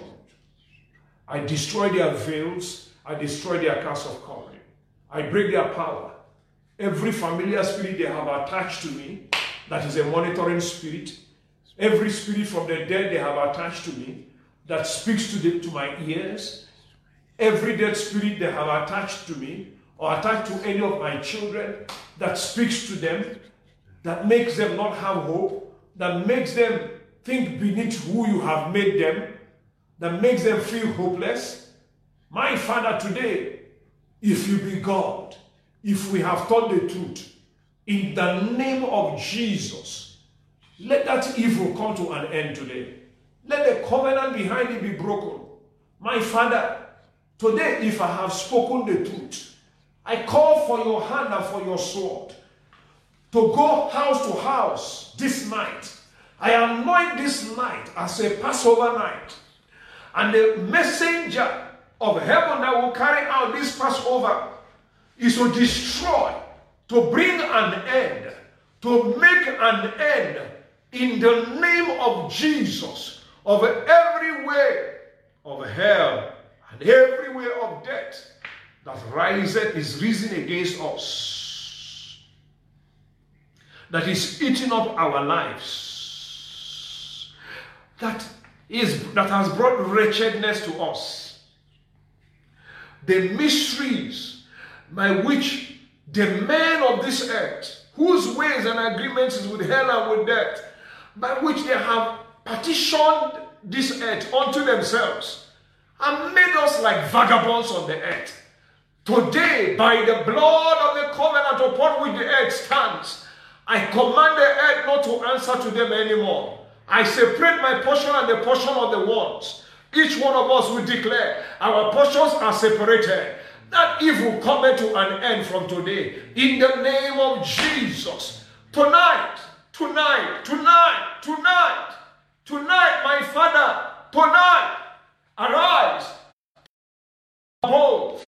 I destroy their veils. I destroy their cast of covering. I break their power. Every familiar spirit they have attached to me, that is a monitoring spirit. Every spirit from the dead they have attached to me, that speaks to, the, to my ears. Every dead spirit they have attached to me, or attached to any of my children, that speaks to them, that makes them not have hope, that makes them think beneath who you have made them, that makes them feel hopeless. My Father, today, if you be God, if we have taught the truth, in the name of Jesus, let that evil come to an end today. Let the covenant behind it be broken. My Father, today, if I have spoken the truth, I call for your hand and for your sword to go house to house this night. I anoint this night as a Passover night. And the messenger of heaven that will carry out this Passover is to destroy, to bring an end, to make an end in the name of Jesus of every way of hell and every way of death that riseth is risen against us, that is eating up our lives, that is that has brought wretchedness to us. The mysteries by which the men of this earth, whose ways and agreements is with hell and with death, by which they have partitioned this earth unto themselves and made us like vagabonds on the earth. Today, by the blood of the covenant upon which the earth stands, I command the earth not to answer to them anymore. I separate my portion and the portion of the ones. Each one of us will declare our portions are separated. That evil cometh to an end from today. In the name of Jesus. Tonight, tonight, tonight, tonight, tonight, my Father, tonight, arise, bold,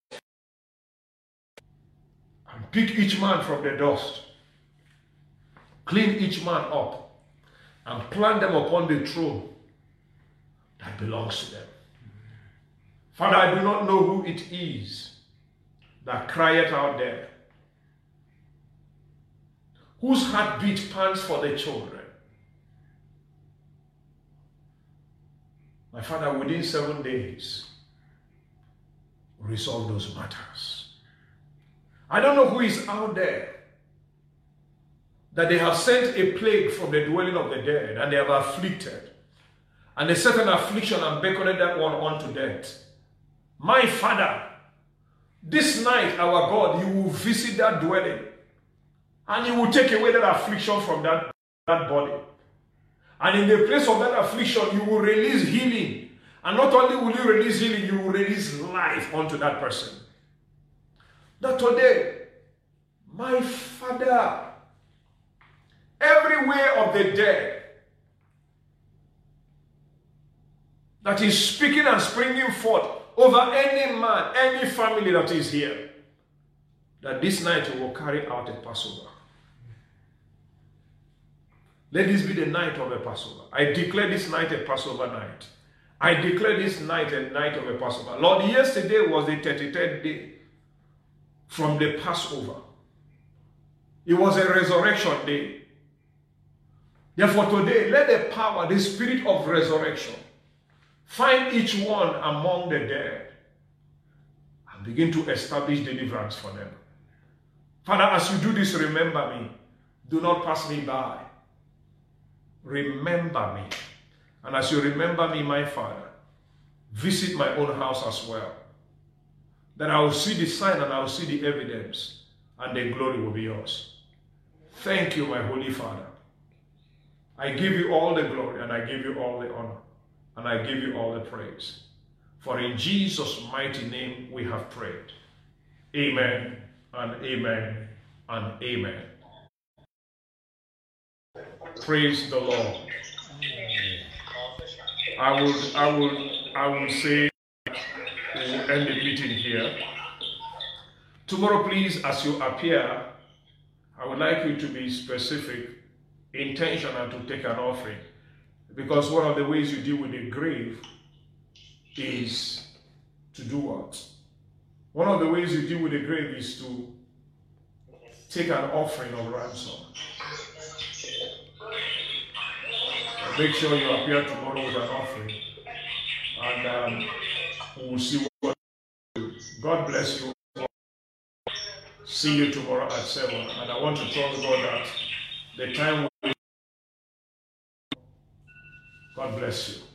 and pick each man from the dust. Clean each man up and plant them upon the throne that belongs to them. Father, I do not know who it is that crieth out there, whose heartbeat pants for the children. My Father, within seven days, resolve those matters. I don't know who is out there that they have sent a plague from the dwelling of the dead and they have afflicted, and they set an affliction and beckoned that one unto death. My Father, this night, our God, you will visit that dwelling and you will take away that affliction from that, that body. And in the place of that affliction, you will release healing. And not only will you release healing, you will release life unto that person. That today, my Father, every way of the dead that is speaking and springing forth over any man, any family that is here, that this night we will carry out a Passover. Let this be the night of a Passover. I declare this night a Passover night. I declare this night a night of a Passover. Lord, yesterday was the thirty-third day from the Passover. It was a resurrection day. Therefore today, let the power, the spirit of resurrection, find each one among the dead and begin to establish deliverance for them. Father, as you do this, remember me. Do not pass me by. Remember me. And as you remember me, my Father, visit my own house as well. That I will see the sign and I will see the evidence, and the glory will be yours. Thank you, my Holy Father. I give you all the glory and I give you all the honor. And I give you all the praise. For in Jesus' mighty name we have prayed. Amen and amen and amen. Praise the Lord. I will, I will, I will say we will end the meeting here. Tomorrow, please, as you appear, I would like you to be specific, intentional to take an offering. Because one of the ways you deal with the grave is to do what? One of the ways you deal with the grave is to take an offering of ransom. And make sure you appear tomorrow with an offering. And um, we'll see what you do. God bless you. See you tomorrow at seven. And I want to trust God that the time will. God bless you.